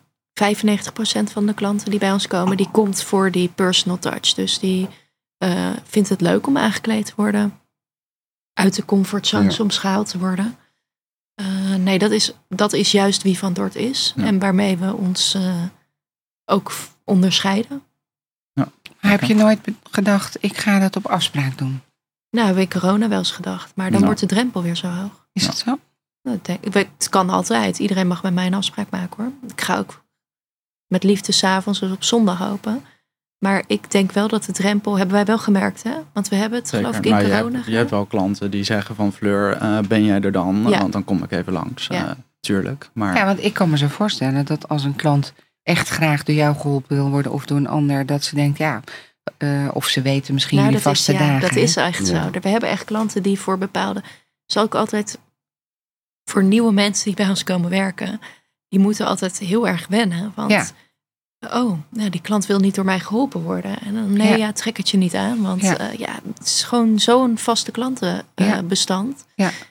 S1: van de klanten die bij ons komen, die komt voor die personal touch. Dus die vindt het leuk om aangekleed te worden. Uit de comfortzone soms gehaald te worden. Nee, dat is juist wie Van Dort is. Ja. En waarmee we ons ook onderscheiden.
S2: Maar heb je nooit gedacht, ik ga dat op afspraak doen?
S1: Nou, heb ik corona wel eens gedacht. Maar dan wordt de drempel weer zo hoog.
S2: Is dat zo?
S1: Het kan altijd. Iedereen mag met mij een afspraak maken hoor. Ik ga ook met liefde 's avonds, dus op zondag open. Maar ik denk wel dat de drempel, hebben wij wel gemerkt hè. Want we hebben het geloof ik in corona.
S4: Je hebt wel klanten die zeggen van Fleur, ben jij er dan?
S1: Ja.
S4: Want dan kom ik even langs. Tuurlijk. Maar...
S2: Ja, want ik kan me zo voorstellen dat als een klant echt graag door jou geholpen wil worden of door een ander, dat ze denkt, of ze weten misschien jullie vaste dagen.
S1: Dat is echt zo. We hebben echt klanten die voor bepaalde, zal ik altijd voor nieuwe mensen die bij ons komen werken, die moeten altijd heel erg wennen. Want die klant wil niet door mij geholpen worden. En dan trek het je niet aan. Want het is gewoon zo'n vaste klantenbestand.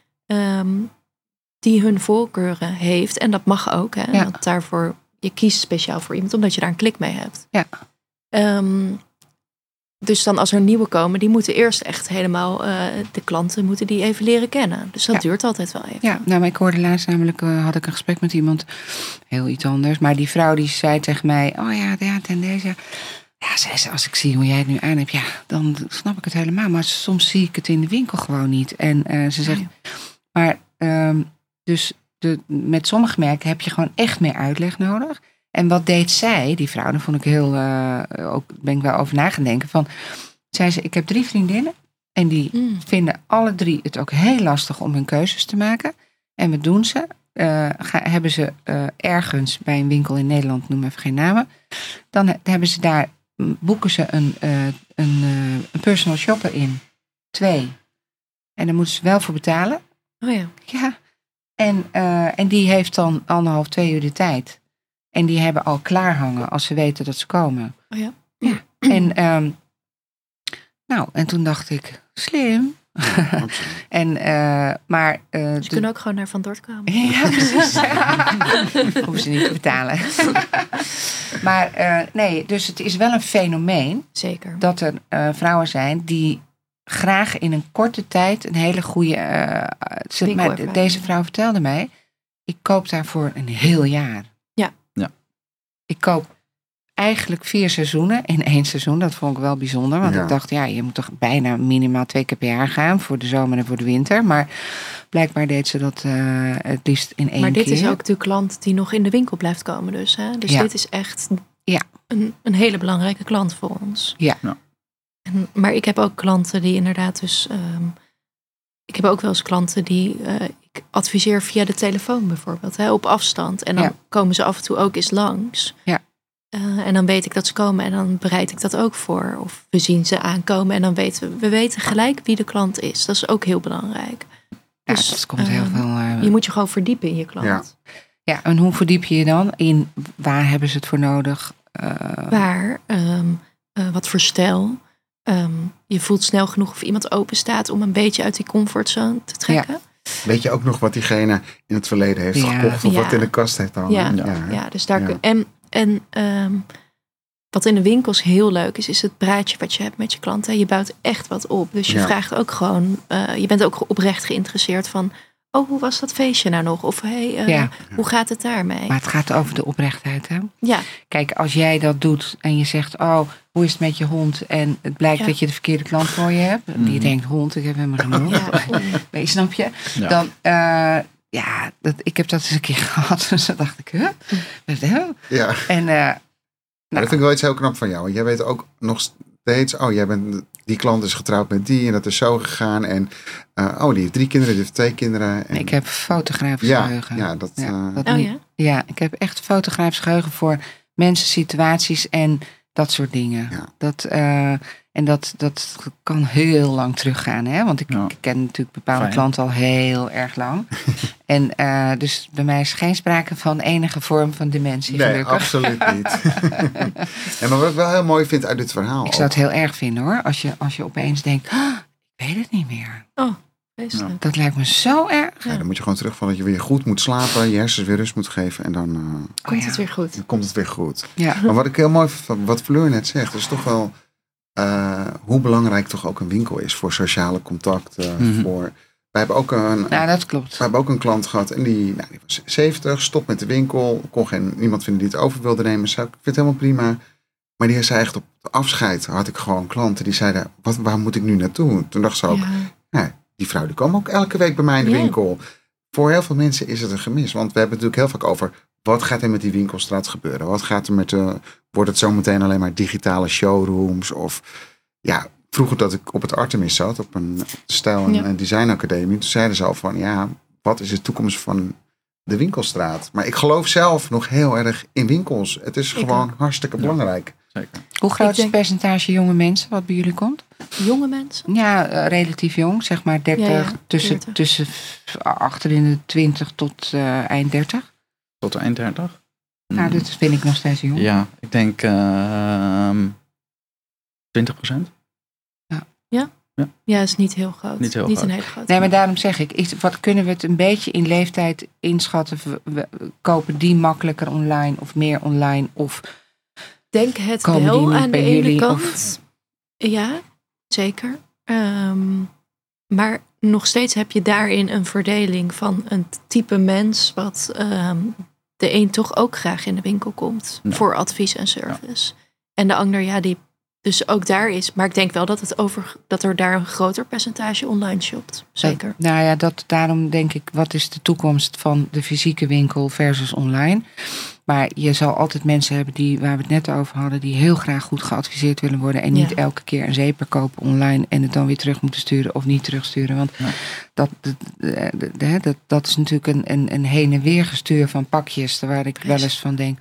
S1: Die hun voorkeuren heeft. En dat mag ook. Hè?
S2: Ja.
S1: Want daarvoor, je kiest speciaal voor iemand, omdat je daar een klik mee hebt.
S2: Ja.
S1: Dus dan als er nieuwe komen, die moeten eerst echt helemaal, de klanten moeten die even leren kennen. Dus dat duurt altijd wel even.
S2: Ja, nou, maar ik hoorde laatst namelijk, had ik een gesprek met iemand, heel iets anders. Maar die vrouw die zei tegen mij, ten deze. Ja, zei ze, als ik zie hoe jij het nu aan hebt, dan snap ik het helemaal. Maar soms zie ik het in de winkel gewoon niet. En ze zegt, maar dus met sommige merken heb je gewoon echt meer uitleg nodig. En wat deed zij, die vrouw, daar vond ik ook ben ik wel over na gaan denken. Zei ze, ik heb 3 vriendinnen en die vinden alle 3 het ook heel lastig om hun keuzes te maken. En wat doen ze? Hebben ze ergens bij een winkel in Nederland, noem even geen namen. Dan hebben ze daar, boeken ze een personal shopper in. 2. En daar moeten ze wel voor betalen.
S1: Oh ja.
S2: Ja. En die heeft dan 1,5, 2 uur de tijd. En die hebben al klaarhangen als ze weten dat ze komen.
S1: Oh ja.
S2: Ja. En toen dacht ik, slim. Maar
S1: ze kunnen ook gewoon naar Van Dort komen.
S2: Ja, precies. Hoeven ze niet te betalen. Maar dus het is wel een fenomeen.
S1: Zeker.
S2: Dat er vrouwen zijn die graag in een korte tijd een hele goede... deze vrouw vertelde mij, ik koop daarvoor een heel jaar.
S1: Ja.
S2: Ik koop eigenlijk 4 seizoenen in 1 seizoen. Dat vond ik wel bijzonder. Want ik dacht, je moet toch bijna minimaal 2 keer per jaar gaan. Voor de zomer en voor de winter. Maar blijkbaar deed ze dat het liefst in 1 keer.
S1: Maar dit is ook de klant die nog in de winkel blijft komen dus. Hè? Dus dit is echt een hele belangrijke klant voor ons.
S2: Ja.
S1: Maar ik heb ook klanten die inderdaad dus... ik heb ook wel eens klanten die... ik adviseer via de telefoon bijvoorbeeld. Hè, op afstand. En dan komen ze af en toe ook eens langs.
S2: Ja.
S1: En dan weet ik dat ze komen. En dan bereid ik dat ook voor. Of we zien ze aankomen. En dan weten we weten gelijk wie de klant is. Dat is ook heel belangrijk.
S2: Ja, dus, dat komt heel veel...
S1: je moet je gewoon verdiepen in je klant.
S2: Ja, en hoe verdiep je je dan? In waar hebben ze het voor nodig?
S1: Waar? Wat voor stijl? Je voelt snel genoeg of iemand open staat om een beetje uit die comfortzone te trekken.
S3: Ja. Weet je ook nog wat diegene in het verleden heeft gekocht of wat in de kast heeft hangen?
S1: Ja, dus daar en wat in de winkels heel leuk is het praatje wat je hebt met je klanten. Je bouwt echt wat op. Dus je vraagt ook gewoon, je bent ook oprecht geïnteresseerd van, hoe was dat feestje nou nog? Of hoe gaat het daarmee?
S2: Maar het gaat over de oprechtheid, hè?
S1: Ja.
S2: Kijk, als jij dat doet en je zegt, hoe is het met je hond? En het blijkt dat je de verkeerde klant voor je hebt. Die denkt, hond, ik heb helemaal geen hond. Nee, snap je? Ja. Dan, ik heb dat eens een keer gehad. Dus dan dacht ik,
S3: Ja.
S2: En,
S3: dat vind ik wel iets heel knap van jou. Want jij weet ook nog steeds, die klant is getrouwd met die en dat is zo gegaan. En die heeft 3 kinderen, die heeft 2 kinderen. En...
S2: Ik heb fotografisch geheugen.
S3: Ja,
S2: ik heb echt fotografisch geheugen voor mensen, situaties en dat soort dingen. Ja. Dat kan heel lang teruggaan. Hè? Want ik ken natuurlijk bepaalde klanten al heel erg lang. En dus bij mij is geen sprake van enige vorm van dementie.
S3: Nee,
S2: gelukkig.
S3: Absoluut niet. Maar wat ik wel heel mooi vind uit dit verhaal.
S2: Ik zou het heel erg vinden hoor. Als je opeens denkt, ik weet het niet meer.
S1: Vreselijk.
S2: Dat lijkt me zo erg.
S3: Ja, dan moet je gewoon terugvallen dat je weer goed moet slapen. Je hersens weer rust moet geven. En dan
S1: komt het weer goed.
S3: Dan komt het weer goed.
S2: Ja.
S3: Maar wat ik heel mooi vind, wat Fleur net zegt. Is toch wel hoe belangrijk toch ook een winkel is. Voor sociale contacten. Wij hebben ook
S2: dat klopt.
S3: We hebben ook een klant gehad. En die was 70. Stopt met de winkel. Kon niemand vinden die het over wilde nemen. Ik vind het helemaal prima. Maar die zei echt op de afscheid. Had ik gewoon klanten die zeiden. Waar moet ik nu naartoe? Toen dacht ze ook. Die vrouw die kwam ook elke week bij mij in de winkel. Voor heel veel mensen is het een gemis. Want we hebben het natuurlijk heel vaak over. Wat gaat er met die winkelstraat gebeuren? Wat gaat er met wordt het zometeen alleen maar digitale showrooms? Of vroeger dat ik op het Artemis zat. Op een stijl- en designacademie. Toen zeiden ze al van wat is de toekomst van de winkelstraat? Maar ik geloof zelf nog heel erg in winkels. Het is gewoon hartstikke belangrijk.
S4: Zeker.
S2: Hoe groot is het percentage jonge mensen wat bij jullie komt?
S1: Jonge mensen?
S2: Ja, relatief jong. Zeg maar 30. Tussen achter in de 20 tot eind 30.
S4: Tot eind 30.
S2: Nou, dat vind ik nog steeds jong.
S4: Ja, ik denk 20%.
S1: Ja, is niet heel groot.
S4: Niet
S1: een hele grote.
S2: Nee, maar daarom zeg ik, wat kunnen we het een beetje in leeftijd inschatten? We kopen die makkelijker online of meer online? Of
S1: denk het wel aan de ene kant. Ja, zeker. Maar nog steeds heb je daarin een verdeling van een type mens wat de een toch ook graag in de winkel komt voor advies en service. Ja. En de ander, die dus ook daar is. Maar ik denk wel dat er daar een groter percentage online shopt. Zeker.
S2: Daarom denk ik, wat is de toekomst van de fysieke winkel versus online? Maar je zal altijd mensen hebben waar we het net over hadden, die heel graag goed geadviseerd willen worden. En niet elke keer een zeeper kopen online en het dan weer terug moeten sturen of niet terugsturen. Want dat is natuurlijk een heen en weer gestuur van pakjes. Waar ik wel eens van denk,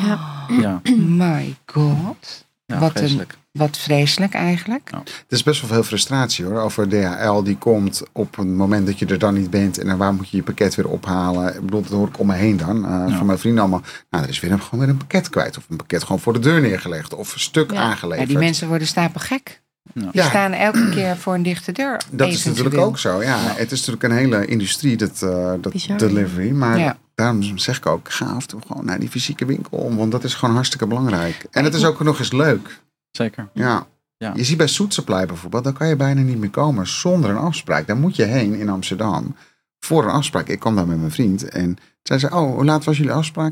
S2: my god.
S4: Ja,
S2: wat vreselijk eigenlijk.
S3: Ja. Het is best wel veel frustratie hoor. Over DHL die komt op het moment dat je er dan niet bent. En dan waar moet je je pakket weer ophalen. Ik bedoel, dat hoor ik om me heen dan. Van mijn vrienden allemaal. Nou, er is gewoon weer een pakket kwijt. Of een pakket gewoon voor de deur neergelegd. Of een stuk aangeleverd.
S2: Ja, die mensen worden stapelgek. Die staan elke keer voor een dichte deur.
S3: Dat is natuurlijk ook zo. Ja, het is natuurlijk een hele industrie, dat delivery. Maar daarom zeg ik ook, ga af en toe gewoon naar die fysieke winkel. Want dat is gewoon hartstikke belangrijk. En het is ook nog eens leuk.
S4: Zeker.
S3: Ja. Je ziet bij Soet Supply bijvoorbeeld, daar kan je bijna niet meer komen zonder een afspraak. Daar moet je heen in Amsterdam voor een afspraak. Ik kwam daar met mijn vriend en zei ze, hoe laat was jullie afspraak?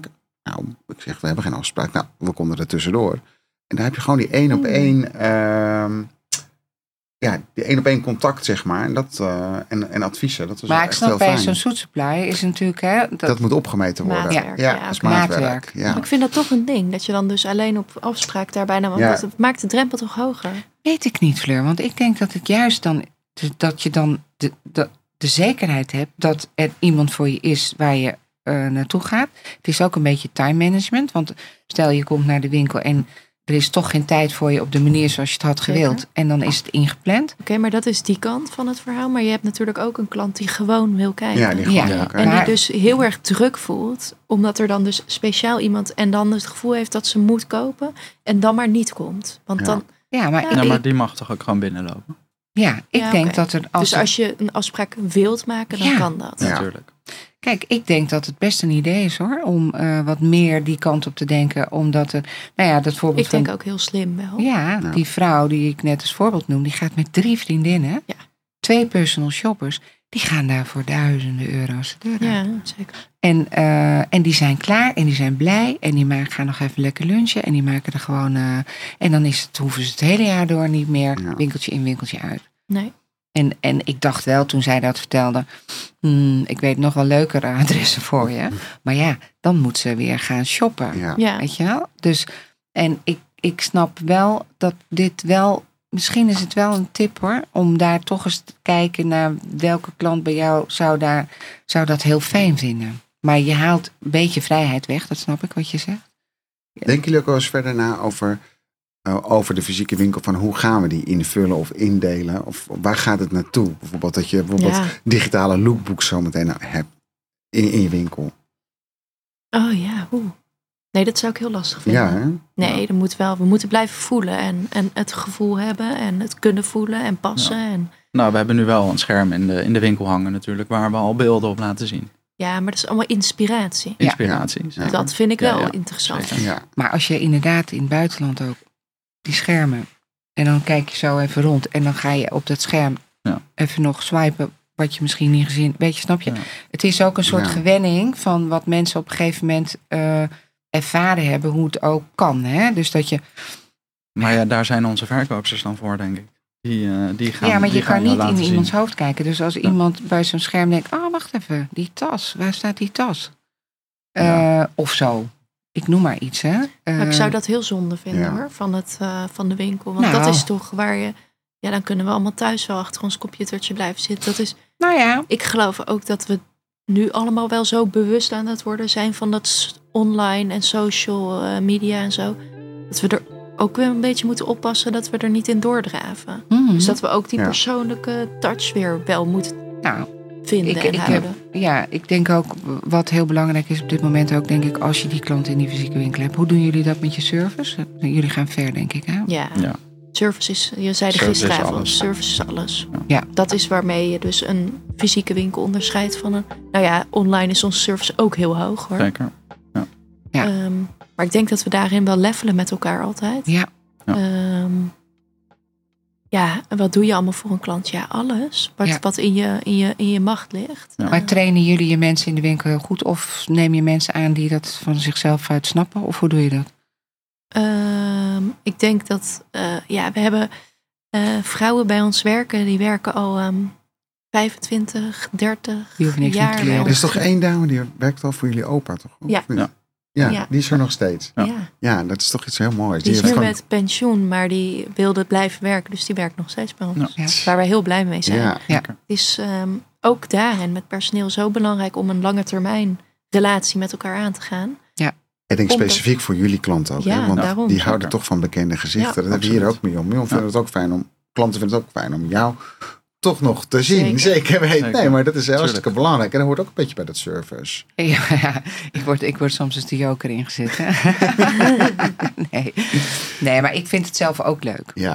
S3: Nou, ik zeg, we hebben geen afspraak. Nou, we konden er tussendoor. En daar heb je gewoon die 1-op-1... die 1-op-1 contact, zeg maar. En, en adviezen. Dat was
S2: maar ik
S3: echt
S2: snap
S3: heel
S2: bij
S3: fijn.
S2: zo'n zoetsupply is natuurlijk... Hè,
S3: dat moet opgemeten worden.
S1: Maatwerk,
S3: dat is maatwerk. Ja.
S1: Maar ik vind dat toch een ding. Dat je dan dus alleen op afspraak daarbij... Want dat maakt de drempel toch hoger?
S2: Weet ik niet, Fleur. Want ik denk dat het juist dan... Dat je dan de zekerheid hebt dat er iemand voor je is waar je naartoe gaat. Het is ook een beetje time management. Want stel je komt naar de winkel en er is toch geen tijd voor je op de manier zoals je het had gewild. Zeker. En dan is het ingepland.
S1: Oké, maar dat is die kant van het verhaal. Maar je hebt natuurlijk ook een klant die gewoon wil kijken.
S3: Ja, die gewoon wil kijken.
S1: En die dus heel erg druk voelt. Omdat er dan dus speciaal iemand en dan het gevoel heeft dat ze moet kopen. En dan maar niet komt. Want dan...
S4: maar die mag toch ook gewoon binnenlopen?
S2: Ja, ik denk dat er...
S1: Dus als je een afspraak wilt maken, dan kan dat.
S3: Ja.
S4: Natuurlijk.
S2: Kijk, ik denk dat het best een idee is hoor. Om wat meer die kant op te denken. Omdat er... dat voorbeeld
S1: ik denk ook heel slim wel.
S2: Ja, die vrouw die ik net als voorbeeld noem. Die gaat met 3 vriendinnen. Ja. 2 personal shoppers. Die gaan daar voor duizenden euro's de deur uit.
S1: Ja, zeker.
S2: En die zijn klaar en die zijn blij. En die gaan nog even lekker lunchen. En die maken er gewoon... en dan hoeven ze het hele jaar door niet meer winkeltje in, winkeltje uit.
S1: Nee.
S2: En ik dacht wel, toen zij dat vertelde... ik weet nog wel leukere adressen voor je. Maar dan moet ze weer gaan shoppen.
S1: Ja.
S2: Weet je wel? Dus, en ik snap wel dat dit wel... Misschien is het wel een tip hoor. Om daar toch eens te kijken naar welke klant bij jou zou dat heel fijn vinden. Maar je haalt een beetje vrijheid weg. Dat snap ik wat je zegt.
S3: Denken jullie ook wel eens verder na over de fysieke winkel? Van hoe gaan we die invullen of indelen? Of waar gaat het naartoe? Bijvoorbeeld dat je digitale lookbooks zo meteen hebt in je winkel.
S1: Oh ja, Nee, dat zou ik heel lastig vinden.
S3: Ja, hè?
S1: Nee, we moeten blijven voelen en het gevoel hebben en het kunnen voelen en passen.
S4: Ja.
S1: En...
S4: Nou, we hebben nu wel een scherm in de winkel hangen natuurlijk, waar we al beelden op laten zien.
S1: Ja, maar dat is allemaal inspiratie.
S4: Inspiratie.
S3: Ja.
S1: Dat vind ik wel interessant.
S3: Ja.
S2: Maar als je inderdaad in het buitenland ook die schermen en dan kijk je zo even rond en dan ga je op dat scherm even nog swipen wat je misschien niet gezien, weet je, snap je? Ja. Het is ook een soort gewenning van wat mensen op een gegeven moment ervaren hebben hoe het ook kan, hè? Dus dat je...
S4: Maar daar zijn onze verkoopsters dan voor, denk ik. Die gaan.
S2: Ja, maar je kan niet in
S4: zien.
S2: iemands hoofd kijken. Dus als iemand bij zo'n scherm denkt, wacht even, die tas, waar staat die tas? Of zo. Ik noem maar iets, hè.
S1: Maar ik zou dat heel zonde vinden, hoor, van de winkel. Want dat is toch waar je... Ja, dan kunnen we allemaal thuis wel achter ons computertje blijven zitten. Dat is... Ik geloof ook dat we nu allemaal wel zo bewust aan het worden zijn van dat online en social media en zo. Dat we er ook weer een beetje moeten oppassen dat we er niet in doordraven. Mm-hmm. Dus dat we ook die persoonlijke touch weer wel moeten vinden en houden.
S2: Ik denk ook wat heel belangrijk is op dit moment ook, denk ik, als je die klant in die fysieke winkel hebt. Hoe doen jullie dat met je service? Jullie gaan ver, denk ik, hè?
S1: Ja. Service is, je zei gisteravond, service is alles. Ja. Dat is waarmee je dus een fysieke winkel onderscheidt van een... Nou ja, online is onze service ook heel hoog, hoor.
S4: Zeker. Ja.
S1: Maar ik denk dat we daarin wel levelen met elkaar altijd.
S2: Ja.
S1: En wat doe je allemaal voor een klant? Ja, alles. Wat in je macht ligt.
S2: Ja. Maar trainen jullie je mensen in de winkel heel goed? Of neem je mensen aan die dat van zichzelf uit snappen? Of hoe doe je dat?
S1: Ik denk dat... we hebben vrouwen bij ons werken. Die werken al 25, 30 jaar.
S3: Er is toch één dame die werkt al voor jullie opa, toch? Ja, die is er nog steeds. Ja, dat is toch iets heel moois.
S1: Die is nu met pensioen, maar die wilde blijven werken. Dus die werkt nog steeds bij ons. Ja. Waar wij heel blij mee zijn.
S3: Ja.
S1: Het is ook daarin met personeel zo belangrijk om een lange termijn relatie met elkaar aan te gaan.
S3: Ja. Ik denk specifiek voor jullie klanten ook.
S1: Ja,
S3: want
S1: daarom,
S3: die houden toch van bekende gezichten. Dat hebben we hier ook mee om. Klanten vinden het ook fijn om jou toch nog te zien. Zeker weten. Nee, maar dat is hartstikke belangrijk. En dat hoort ook een beetje bij dat service.
S2: Ja, ik word soms als de joker ingezet. Nee, maar ik vind het zelf ook leuk.
S3: Ja.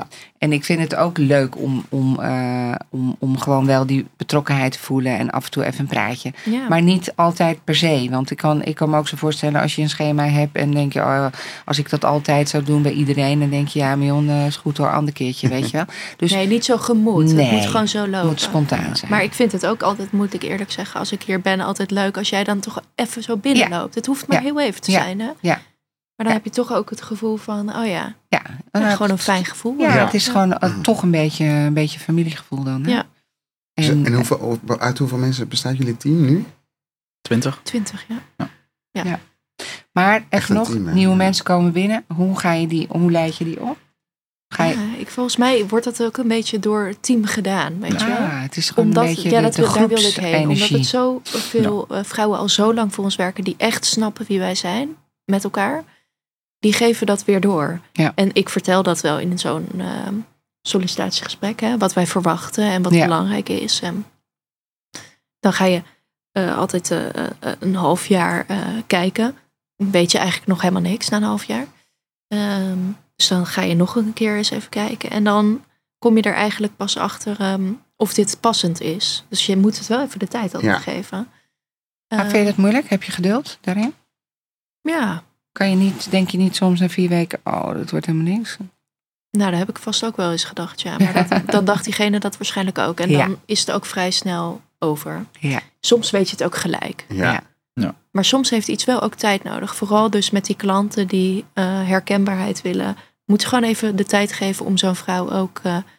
S2: En ik vind het ook leuk om gewoon wel die betrokkenheid te voelen en af en toe even een praatje.
S1: Ja.
S2: Maar niet altijd per se. Want ik kan me ook zo voorstellen als je een schema hebt en denk je, als ik dat altijd zou doen bij iedereen, dan denk je, ja, Mion, is goed hoor, ander keertje, weet je wel. Dus,
S1: nee, niet zo gemoed.
S2: Nee,
S1: het moet gewoon zo lopen.
S2: Het moet spontaan zijn.
S1: Maar ik vind het ook altijd, moet ik eerlijk zeggen, als ik hier ben, altijd leuk als jij dan toch even zo binnenloopt. Het hoeft maar heel even te zijn, hè?
S2: Ja.
S1: Maar dan heb je toch ook het gevoel van, gewoon een fijn gevoel.
S2: Ja, het is gewoon toch een beetje familiegevoel dan. Hè?
S1: Ja.
S3: En uit hoeveel mensen bestaat jullie team nu?
S4: 20.
S1: 20, ja.
S2: Maar echt nog,
S3: team,
S2: nieuwe mensen komen binnen. Hoe leid je die op?
S1: Volgens mij wordt dat ook een beetje door het team gedaan, weet je wel?
S2: Het is gewoon een beetje daar wilde ik heen.
S1: Omdat het zoveel vrouwen al zo lang voor ons werken die echt snappen wie wij zijn met elkaar. Die geven dat weer door. Ja. En ik vertel dat wel in zo'n sollicitatiegesprek. Hè, wat wij verwachten en wat belangrijk is. En dan ga je altijd een half jaar kijken. Weet je eigenlijk nog helemaal niks na een half jaar. Dus dan ga je nog een keer eens even kijken. En dan kom je er eigenlijk pas achter of dit passend is. Dus je moet het wel even de tijd altijd geven.
S2: Vind je dat moeilijk? Heb je geduld daarin?
S1: Ja.
S2: Denk je niet soms na 4 weken, dat wordt helemaal niks?
S1: Nou, daar heb ik vast ook wel eens gedacht, ja. Maar dan dacht diegene dat waarschijnlijk ook. En dan is het ook vrij snel over. Ja. Soms weet je het ook gelijk.
S3: Ja.
S1: Maar soms heeft iets wel ook tijd nodig. Vooral dus met die klanten die herkenbaarheid willen. Moet je gewoon even de tijd geven om zo'n vrouw ook...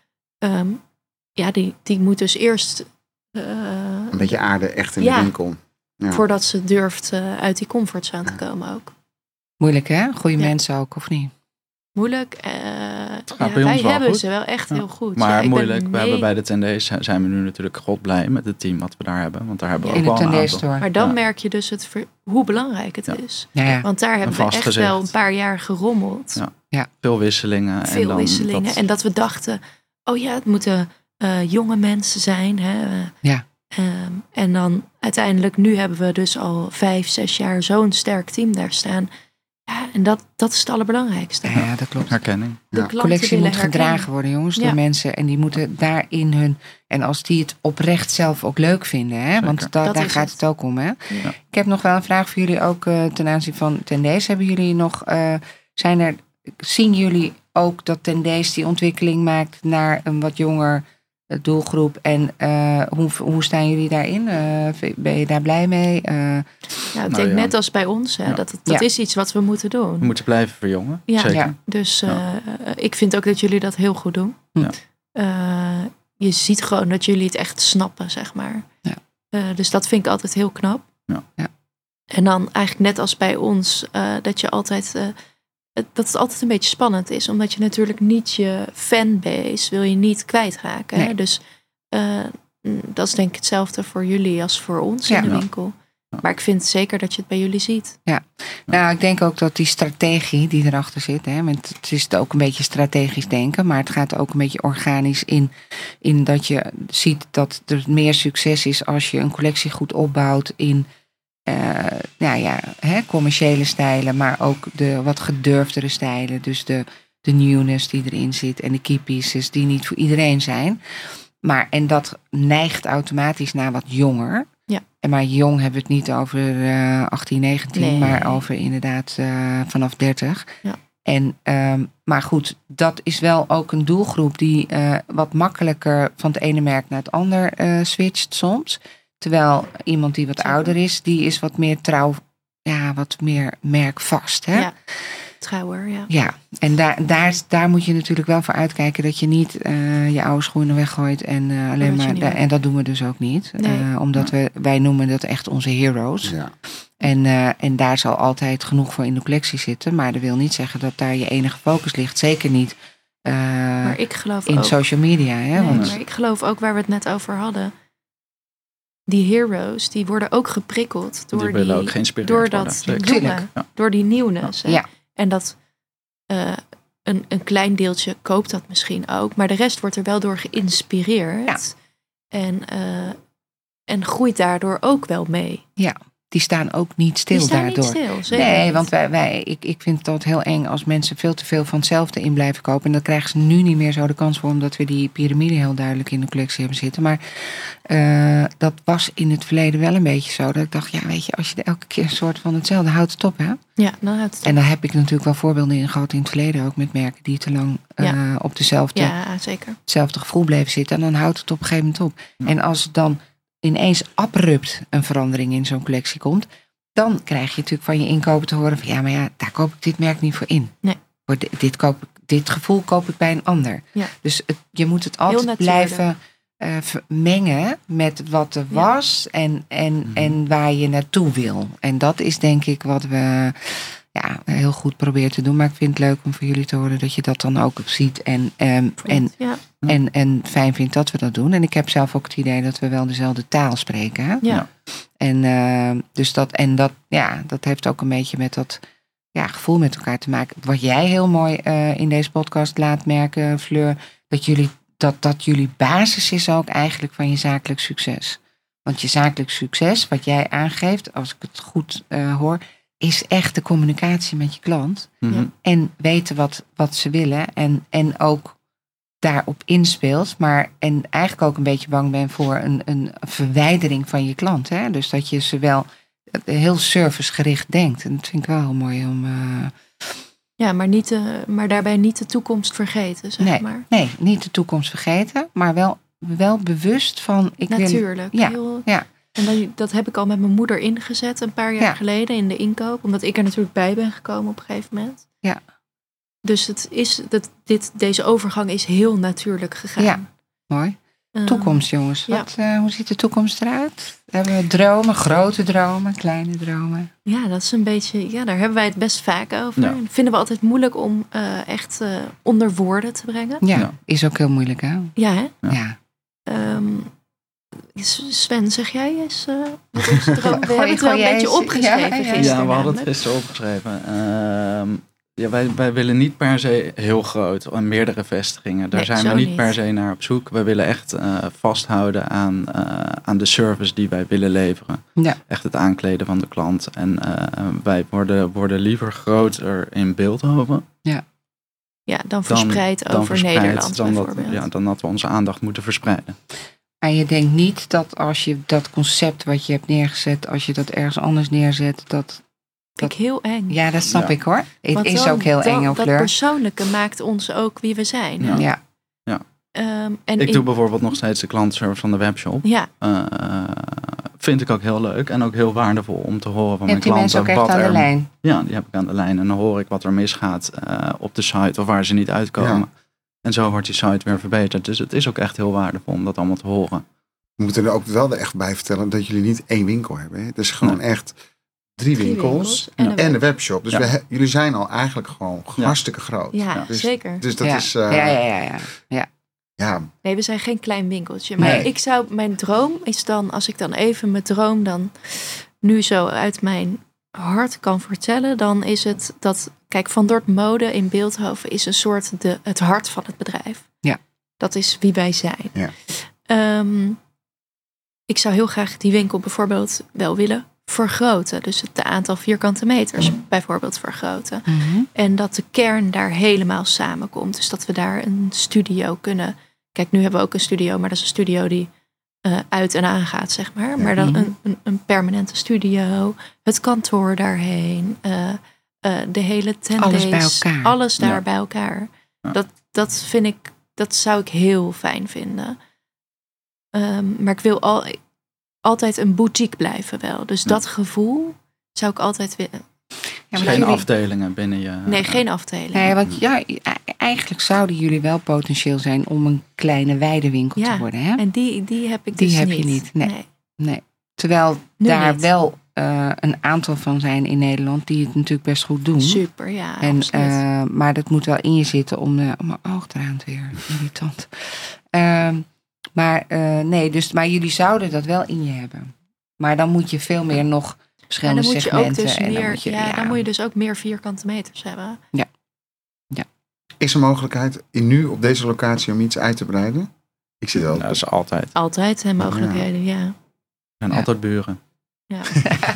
S1: die moet dus eerst...
S3: een beetje aarde echt in de winkel.
S1: Ja. Voordat ze durft uit die comfortzone te komen ook.
S2: Moeilijk hè? Goeie mensen ook, of niet?
S1: Moeilijk. Wij hebben
S4: goed.
S1: Ze wel echt heel goed.
S4: Maar moeilijk. We hebben bij de Tendees zijn we nu natuurlijk god blij met het team wat we daar hebben. Want daar hebben we ook wel een aantal.
S1: Maar dan merk je dus hoe belangrijk het is. Ja. Want daar hebben we echt wel een paar jaar gerommeld.
S2: Ja.
S4: Veel wisselingen.
S1: En dat we dachten, het moeten jonge mensen zijn. Hè. En dan uiteindelijk, nu hebben we dus al 5-6 jaar zo'n sterk team daar staan. Ja, en dat is het allerbelangrijkste.
S2: Ja, dat klopt.
S4: Herkenning.
S2: De collectie moet gedragen worden, jongens, door mensen. En die moeten daarin en als die het oprecht zelf ook leuk vinden. Hè? Want daar gaat het ook om. Hè? Ja. Ik heb nog wel een vraag voor jullie ook ten aanzien van Tendees. Hebben jullie nog, zien jullie ook dat Tendees die ontwikkeling maakt naar een wat jonger doelgroep? En hoe staan jullie daarin? Ben je daar blij mee?
S1: Ik denk net als bij ons. Hè, dat is iets wat we moeten doen.
S4: We moeten blijven verjongen. Ja. Zeker. Ja.
S1: Dus ik vind ook dat jullie dat heel goed doen. Ja. Je ziet gewoon dat jullie het echt snappen, zeg maar. Ja. Dus dat vind ik altijd heel knap. Ja. Ja. En dan eigenlijk net als bij ons, dat je altijd... dat het altijd een beetje spannend is. Omdat je natuurlijk niet je fanbase wil je niet kwijtraken. Nee. Dus dat is denk ik hetzelfde voor jullie als voor ons in de winkel. Maar ik vind zeker dat je het bij jullie ziet. Ja,
S2: nou ik denk ook dat die strategie die erachter zit. Hè, het is ook een beetje strategisch denken. Maar het gaat ook een beetje organisch in dat je ziet dat er meer succes is als je een collectie goed opbouwt in... commerciële stijlen, maar ook de wat gedurfdere stijlen. Dus de newness die erin zit en de key pieces die niet voor iedereen zijn. En dat neigt automatisch naar wat jonger. Ja. Maar jong hebben we het niet over 18, 19, maar over inderdaad vanaf 30. Ja. Maar goed, dat is wel ook een doelgroep die wat makkelijker van het ene merk naar het ander switcht soms. Terwijl iemand die wat ouder is, die is wat meer trouw, wat meer merkvast. Hè? Ja,
S1: trouwer, ja.
S2: Ja, en daar moet je natuurlijk wel voor uitkijken dat je niet je oude schoenen weggooit en alleen maar. En dat doen we dus ook niet. Nee. Omdat wij noemen dat echt onze heroes. Ja. En daar zal altijd genoeg voor in de collectie zitten. Maar dat wil niet zeggen dat daar je enige focus ligt. Zeker niet
S1: maar ik geloof
S2: in
S1: ook,
S2: social media. Hè?
S1: Nee, maar ik geloof ook waar we het net over hadden. Die heroes, die worden ook geprikkeld door door die nieuwness. Ja. En dat een klein deeltje koopt dat misschien ook, maar de rest wordt er wel door geïnspireerd. Ja. En groeit daardoor ook wel mee.
S2: Ja. die staan ook niet stil daardoor. Nee, want ik vind dat heel eng als mensen veel te veel van hetzelfde in blijven kopen. En dan krijgen ze nu niet meer zo de kans voor, omdat we die piramide heel duidelijk in de collectie hebben zitten. Maar dat was in het verleden wel een beetje zo. Dat ik dacht, ja, weet je, als je elke keer een soort van hetzelfde houdt het op, hè?
S1: Ja, dan houdt het op.
S2: En daar heb ik natuurlijk wel voorbeelden in gehad in het verleden ook met merken die te lang op hetzelfde gevoel bleven zitten. En dan houdt het op een gegeven moment op. Ja. En als het dan ineens abrupt een verandering in zo'n collectie komt, dan krijg je natuurlijk van je inkoper te horen van ja, maar ja, daar koop ik dit merk niet voor in.
S1: Nee.
S2: Voor dit gevoel koop ik bij een ander. Ja. Dus je moet het altijd blijven mengen met wat er was en waar je naartoe wil. En dat is denk ik wat we heel goed proberen te doen. Maar ik vind het leuk om voor jullie te horen dat je dat dan ook ziet en fijn vindt dat we dat doen. En ik heb zelf ook het idee dat we wel dezelfde taal spreken. Hè?
S1: Ja.
S2: En dus dat heeft ook een beetje met dat gevoel met elkaar te maken. Wat jij heel mooi in deze podcast laat merken, Fleur, dat jullie basis is ook eigenlijk van je zakelijk succes. Want je zakelijk succes, wat jij aangeeft, als ik het goed hoor, is echt de communicatie met je klant. Mm-hmm. En weten wat ze willen en ook daarop inspeelt. En eigenlijk ook een beetje bang ben voor een verwijdering van je klant. Hè? Dus dat je ze wel heel servicegericht denkt. En dat vind ik wel heel mooi om...
S1: maar daarbij niet de toekomst vergeten, zeg maar. Nee,
S2: niet de toekomst vergeten, maar wel bewust van...
S1: Natuurlijk.
S2: Ja.
S1: En dat heb ik al met mijn moeder ingezet een paar jaar geleden in de inkoop. Omdat ik er natuurlijk bij ben gekomen op een gegeven moment.
S2: Ja.
S1: Dus deze overgang is heel natuurlijk gegaan.
S2: Ja, mooi. Toekomst, jongens. Hoe ziet de toekomst eruit? Hebben we dromen, grote dromen, kleine dromen?
S1: Ja, dat is een beetje... Ja, daar hebben wij het best vaak over. Ja. Dat vinden we altijd moeilijk om echt onder woorden te brengen.
S2: Ja, is ook heel moeilijk, hè?
S1: Ja, hè?
S2: Ja.
S1: Sven, zeg jij eens wat onze droom... We hebben het wel een beetje opgeschreven gisteren.
S4: Ja, we hadden het gisteren opgeschreven. Wij willen niet per se heel groot en meerdere vestigingen. Daar zijn we niet per se naar op zoek. We willen echt vasthouden aan de service die wij willen leveren. Ja. Echt het aankleden van de klant. En wij worden liever groter in Bilthoven.
S1: Ja. Ja, dan verspreid over Nederland bijvoorbeeld.
S4: Dan dat we onze aandacht moeten verspreiden.
S2: En je denkt niet dat als je dat concept wat je hebt neergezet, als je dat ergens anders neerzet, dat
S1: vind ik heel eng.
S2: Ja, dat snap ik hoor. Het is ook heel eng, Fleur.
S1: Dat persoonlijke maakt ons ook wie we zijn.
S2: Ja.
S4: Ik doe bijvoorbeeld nog steeds de klantenservice van de webshop.
S1: Ja.
S4: Vind ik ook heel leuk en ook heel waardevol om te horen van mijn
S2: klanten. Heb je mensen ook echt aan de lijn?
S4: Ja, die heb ik aan de lijn. En dan hoor ik wat er misgaat op de site of waar ze niet uitkomen. Ja. En zo wordt die site weer verbeterd. Dus het is ook echt heel waardevol om dat allemaal te horen.
S3: We moeten er ook wel er echt bij vertellen dat jullie niet 1 winkel hebben. Hè? Het is gewoon echt 3 winkels en de webshop. Dus jullie zijn al eigenlijk gewoon hartstikke groot.
S1: Ja, dus, zeker.
S3: Dus dat is...
S2: Ja.
S1: Nee, we zijn geen klein winkeltje. Maar mijn droom is dan, als ik dan even mijn droom dan nu zo uit mijn hart kan vertellen, dan is het dat, kijk, Van Dort Mode in Bilthoven is een soort het hart van het bedrijf.
S2: Ja.
S1: Dat is wie wij zijn.
S3: Ja.
S1: Ik zou heel graag die winkel bijvoorbeeld wel willen vergroten. Dus het aantal vierkante meters bijvoorbeeld vergroten.
S2: Mm-hmm.
S1: En dat de kern daar helemaal samenkomt. Dus dat we daar een studio kunnen... Kijk, nu hebben we ook een studio, maar dat is een studio die uit en aan gaat, zeg maar. Maar dan een permanente studio, het kantoor daarheen, de hele tentdays.
S2: Alles bij elkaar.
S1: Alles daar bij elkaar. Ja. Dat vind ik, dat zou ik heel fijn vinden. Maar ik wil altijd een boutique blijven wel. Dus dat gevoel zou ik altijd willen.
S4: Ja, geen afdelingen binnen je...
S1: Nee, geen afdelingen.
S2: Nee, want eigenlijk zouden jullie wel potentieel zijn om een kleine weidewinkel te worden. Hè?
S1: En die heb ik
S2: die
S1: dus
S2: heb
S1: niet.
S2: Je niet. Nee. Terwijl nu daar niet. Wel een aantal van zijn in Nederland die het natuurlijk best goed doen.
S1: Super, ja, absoluut.
S2: Maar dat moet wel in je zitten om mijn oog eraan weer. Irritant. Maar jullie zouden dat wel in je hebben. Maar dan moet je veel meer nog verschillende segmenten.
S1: Dan moet je dus ook meer vierkante meters hebben.
S2: Ja.
S3: Is er mogelijkheid nu op deze locatie om iets uit te breiden? Ik zit wel.
S4: Dat is altijd.
S1: Altijd zijn mogelijkheden, ja.
S4: En altijd buren.
S1: Ja.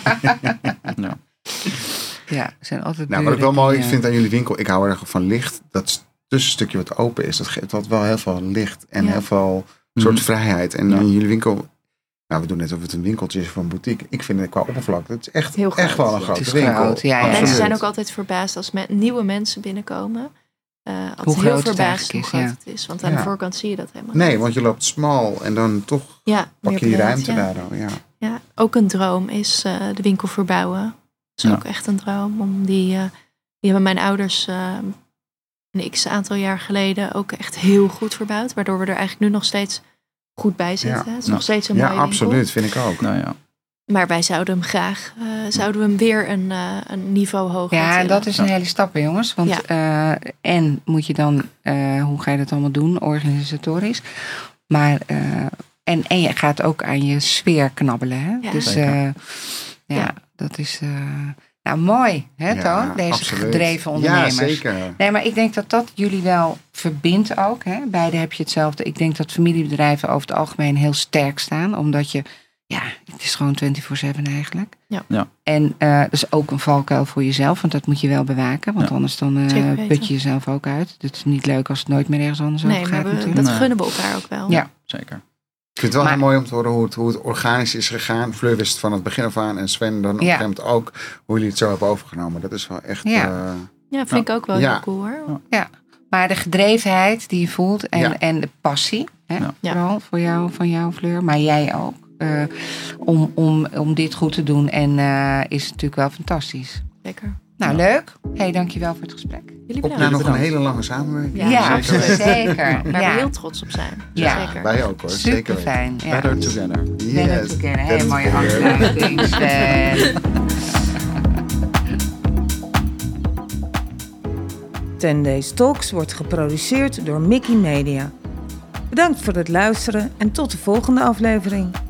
S2: Ja, zijn altijd
S3: wat ik wel mooi vind aan jullie winkel, ik hou erg van licht. Dat tussenstukje wat open is, dat geeft wel heel veel licht en heel veel soort vrijheid. En in jullie winkel, we doen net of het een winkeltje is of een boutique. Ik vind het qua oppervlakte, het is echt wel een grote winkel.
S1: Mensen zijn ook altijd verbaasd als nieuwe mensen binnenkomen. Hoe heel verbaasd hoe groot het is. Want aan de voorkant zie je dat helemaal niet.
S3: Nee, want je loopt smal en dan toch pak je die ruimte daardoor.
S1: Ja, ook een droom is de winkel verbouwen. Dat is ook echt een droom. Die hebben mijn ouders een x-aantal jaar geleden ook echt heel goed verbouwd. Waardoor we er eigenlijk nu nog steeds goed bij zitten. Het is nog steeds een mooie winkel. Ja, absoluut,
S3: vind ik ook.
S1: Maar wij zouden hem graag weer een niveau hoger
S2: tillen. Ja, dat is een hele stap, jongens. Want en moet je dan, hoe ga je dat allemaal doen, organisatorisch. Maar, en je gaat ook aan je sfeer knabbelen. Hè? Ja. Dus dat is... mooi, hè, Toon? Deze absoluut. Gedreven ondernemers.
S3: Ja, zeker.
S2: Nee, maar ik denk dat jullie wel verbindt ook. Hè? Beide heb je hetzelfde. Ik denk dat familiebedrijven over het algemeen heel sterk staan. Omdat je, het is gewoon 24/7 eigenlijk.
S1: Ja.
S2: En dat is ook een valkuil voor jezelf. Want dat moet je wel bewaken. Want anders dan put je jezelf ook uit. Het is niet leuk als het nooit meer ergens anders over gaat.
S1: Nee, maar dat gunnen we elkaar ook wel.
S2: Ja,
S4: zeker.
S3: Ik vind het wel heel mooi om te horen hoe het organisch is gegaan. Fleur wist van het begin af aan en Sven dan op een gegeven moment ook hoe jullie het zo hebben overgenomen. Dat is wel echt...
S1: vind ik ook wel heel cool hoor.
S2: Ja, maar de gedrevenheid die je voelt en de passie, hè, vooral voor jou, van jou Fleur, maar jij ook, om dit goed te doen en is natuurlijk wel fantastisch.
S1: Lekker.
S2: Nou, leuk. Hey, dankjewel voor het gesprek.
S1: Jullie
S3: bedankt. Op naar nog een hele lange samenwerking.
S2: Ja, absoluut. Zeker.
S1: Waar we heel trots op zijn.
S3: Ja,
S1: zeker.
S3: Wij ook hoor.
S2: Super fijn. Ja.
S4: Better together.
S3: Yes.
S2: Better together. Hele mooie afsluiting, Sven.
S5: 10 Days Talks wordt geproduceerd door Mickey Media. Bedankt voor het luisteren en tot de volgende aflevering.